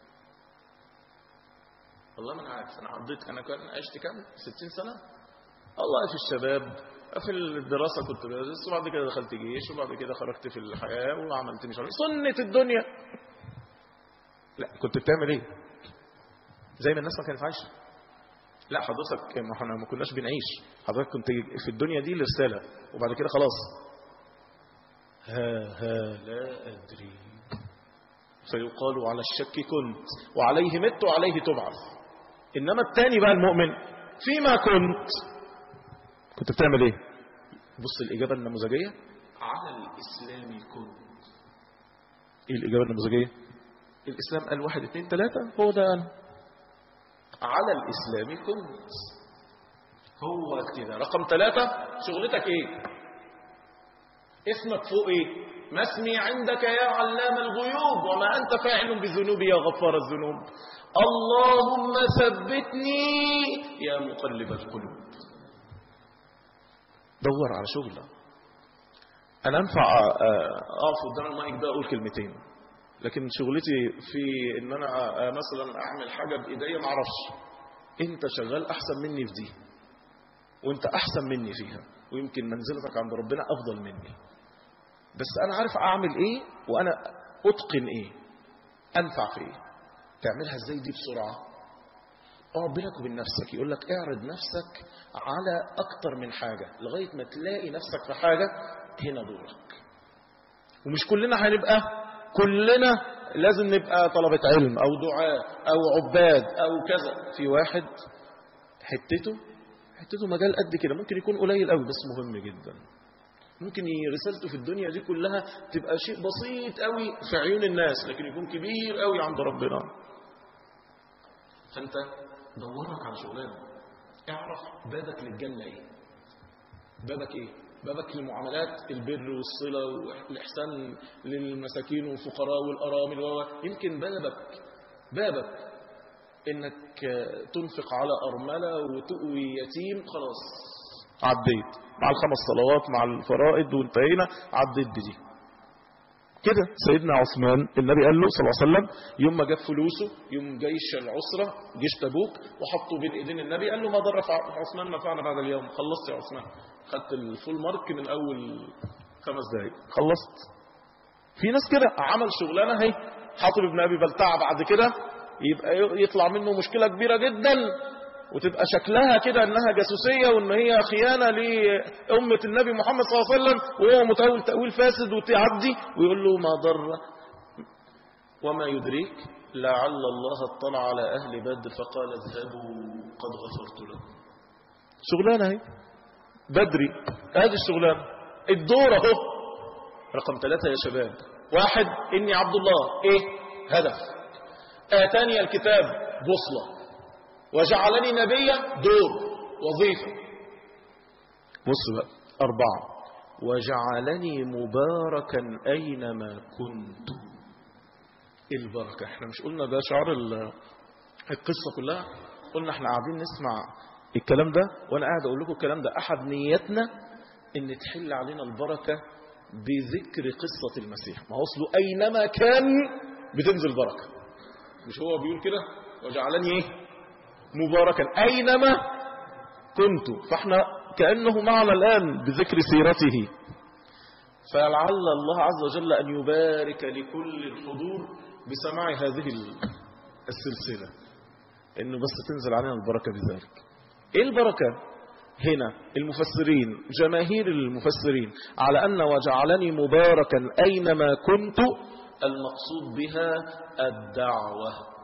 والله ما انا عارف، انا عديت، انا كان عشت كام ستين سنه والله في الشباب، في الدراسه كنت بدرس، وبعد كده دخلت جيش، وبعد كده خرجت في الحياه وعملت مش عارف سنه الدنيا. لا، كنت بتعمل ايه؟ زي ما الناس ما كانت عايشه. لا حضرتك ما احنا ما كناش بنعيش، حضرتك كنت في الدنيا دي لرساله، وبعد كده خلاص ها ها لا ادري، فيقال على الشك كنت وعليه مت وعليه تبعث. انما الثاني بقى المؤمن فيما كنت، كنت بتعمل ايه؟ بص الاجابه النموذجيه، على الاسلام كنت. ايه الاجابه النموذجيه؟ الاسلام قال واحد اثنين ثلاثه، هو ده انا على الاسلام كنت، هو كده. رقم ثلاثة، شغلتك ايه؟ اسمك فوق ايه؟ ما اسمي عندك يا علام الغيوب وما انت فاعل بذنوبي يا غفار الذنوب، اللهم ثبتني يا مقلب القلوب. دور على شغلة. انا انفع اقف قدام المايك ده اقول كلمتين، لكن شغلتي في ان انا مثلا اعمل حاجة بايديا ما اعرفش. انت شغال احسن مني في دي، وانت احسن مني فيها، ويمكن منزلتك عند ربنا افضل مني، بس انا عارف اعمل ايه وانا اتقن ايه، انفع في ايه. تعملها ازاي دي بسرعة؟ اقعد بينك وبين نفسك، يقول لك اعرض نفسك على اكتر من حاجة لغاية ما تلاقي نفسك في حاجة، هنا دورك. ومش كلنا هنبقى، كلنا لازم نبقى طلبة علم او دعاء او عباد او كذا. في واحد حتته حتته مجال قد كده، ممكن يكون قليل قوي بس مهم جدا. ممكن رسالته في الدنيا دي كلها تبقى شيء بسيط قوي في عيون الناس، لكن يكون كبير قوي عند ربنا. فانت دورك على شغلانه، اعرف بابك للجنه ايه، بابك ايه، بابك للمعاملات البر والصله والاحسان للمساكين والفقراء والارامل و يمكن بابك بابك انك تنفق على ارمله وتؤوي يتيم، خلاص عديت مع الخمس صلوات مع الفرائض وانتهينا، عديت بدي كده. سيدنا عثمان النبي قال له صلى الله عليه وسلم يوم ما جاب فلوسه يوم جيش العسرة جيش تبوك وحطه بين ايدين النبي، قال له ما ضر عثمان ما فعل بعد اليوم. خلصت يا عثمان، خدت الفول مارك من اول خمس دقايق خلصت. في ناس كده عمل شغلانه هي حاطب بن ابي بلتعه، بعد كده يبقى يطلع منه مشكله كبيره جدا وتبقى شكلها كده انها جاسوسيه وان هي خيانه لامه النبي محمد صلى الله عليه وسلم، وهو متأول تأويل فاسد وتعدي ويقول له ما ضر وما يدريك لعل الله اطلع على اهل بدر فقال اذهبوا قد غفرت لكم. شغلانه اهي بدري، هذه الشغلانه الدور اهو. رقم ثلاثة يا شباب، واحد اني عبد الله، ايه هدف، اتاني الكتاب بوصله، وجعلني نبيا دور وظيفة. بص بقى أربعة، وجعلني مباركا أينما كنت. البركة احنا مش قلنا ده شعار القصة كلها؟ قلنا احنا قاعدين نسمع الكلام ده وانا قاعد اقول لكم الكلام ده، احد نيتنا ان تحل علينا البركة بذكر قصة المسيح. ما وصلوا اينما كان بتنزل بركة، مش هو بيقول كده وجعلني ايه مباركا أينما كنت؟ فاحنا كأنه معنا الآن بذكر سيرته. فلعل الله عز وجل أن يبارك لكل الحضور بسماع هذه السلسلة، إنه بس تنزل علينا البركة بذلك. إيه البركة هنا؟ المفسرين جماهير المفسرين على أن وجعلني مباركا أينما كنت المقصود بها الدعوة،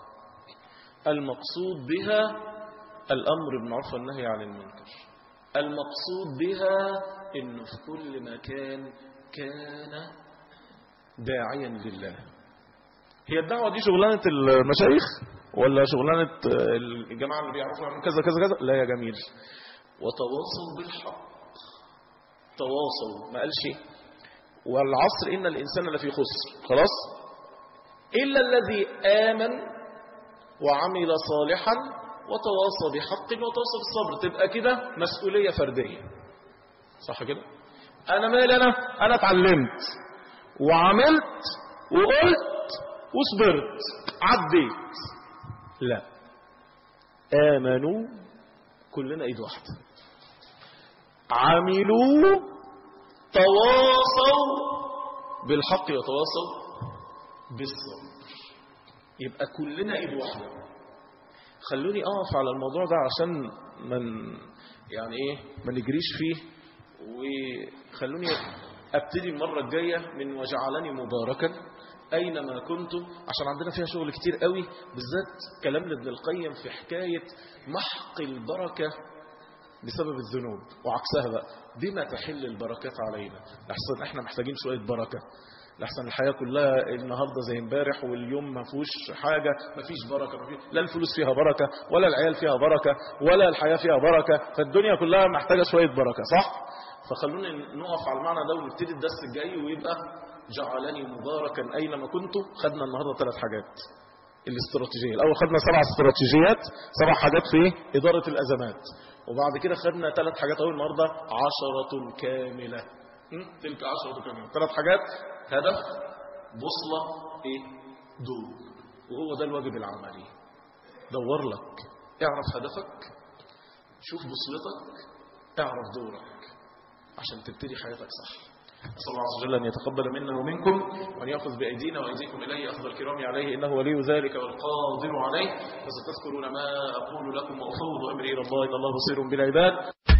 المقصود بها الأمر بالمعروف والنهي عن المنكر، المقصود بها إنه في كل مكان كان داعيا لله. هي الدعوة دي شغلانة المشايخ ولا شغلانة الجماعة اللي بيعرفوا عن كذا كذا كذا؟ لا يا جميل. وتواصوا بالحق، تواصوا، ما قالش شيء والعصر إن الإنسان لفي خسر، خلاص إلا الذي آمن وعمل صالحا وتواصى بحق وتواصى بالصبر. تبقى كده مسؤولية فردية، صح كده؟ أنا مالي، أنا أنا اتعلمت وعملت وقلت وصبرت عديت. لا، آمنوا كلنا إيد واحدة، عملوا، تواصوا بالحق وتواصوا بالصبر، يبقى كلنا ايد واحده. خلوني اقف على الموضوع ده عشان من يعني ايه ما نجريش فيه، وخلوني ابتدي المره الجايه من وجعلني مباركا اينما كنت، عشان عندنا فيها شغل كتير قوي، بالذات كلام ابن القيم في حكايه محق البركه بسبب الذنوب وعكسها بقى. بما تحل البركات علينا، لحسن احنا محتاجين شويه بركه، لحسن الحياة كلها النهاردة زي امبارح واليوم ما فيهوش حاجة، ما فيش بركة، ما فيش لا الفلوس فيها بركة ولا العيال فيها بركة ولا الحياة فيها بركة، فالدنيا كلها محتاجة شوية بركة، صح؟ فخلونا نقف على المعنى ده ونبتدي الدرس الجاي ويبقى جعلني مباركا أينما كنت. خدنا النهاردة ثلاث حاجات الاستراتيجية. الأول خدنا سبع استراتيجيات، سبع حاجات في إدارة الأزمات، وبعد كده خدنا ثلاث حاجات أول النهاردة عشرة كاملة. تلك عشرة كاملة، ثلاث حاجات: هدف، بوصلة، ايه، دور. وهو ده الواجب العملي. دور لك، اعرف هدفك، شوف بوصلتك، اعرف دورك عشان تبتدي حياتك صح. أسأل الله عز وجل أن يتقبل منا ومنكم وأن يأخذ بأيدينا وأيديكم إليه أخذ الكرام عليه إنه ولي ذلك والقادر عليه. فستذكرون ما أقول لكم وأفوض أمري إلى الله إن الله بصير بالعباد.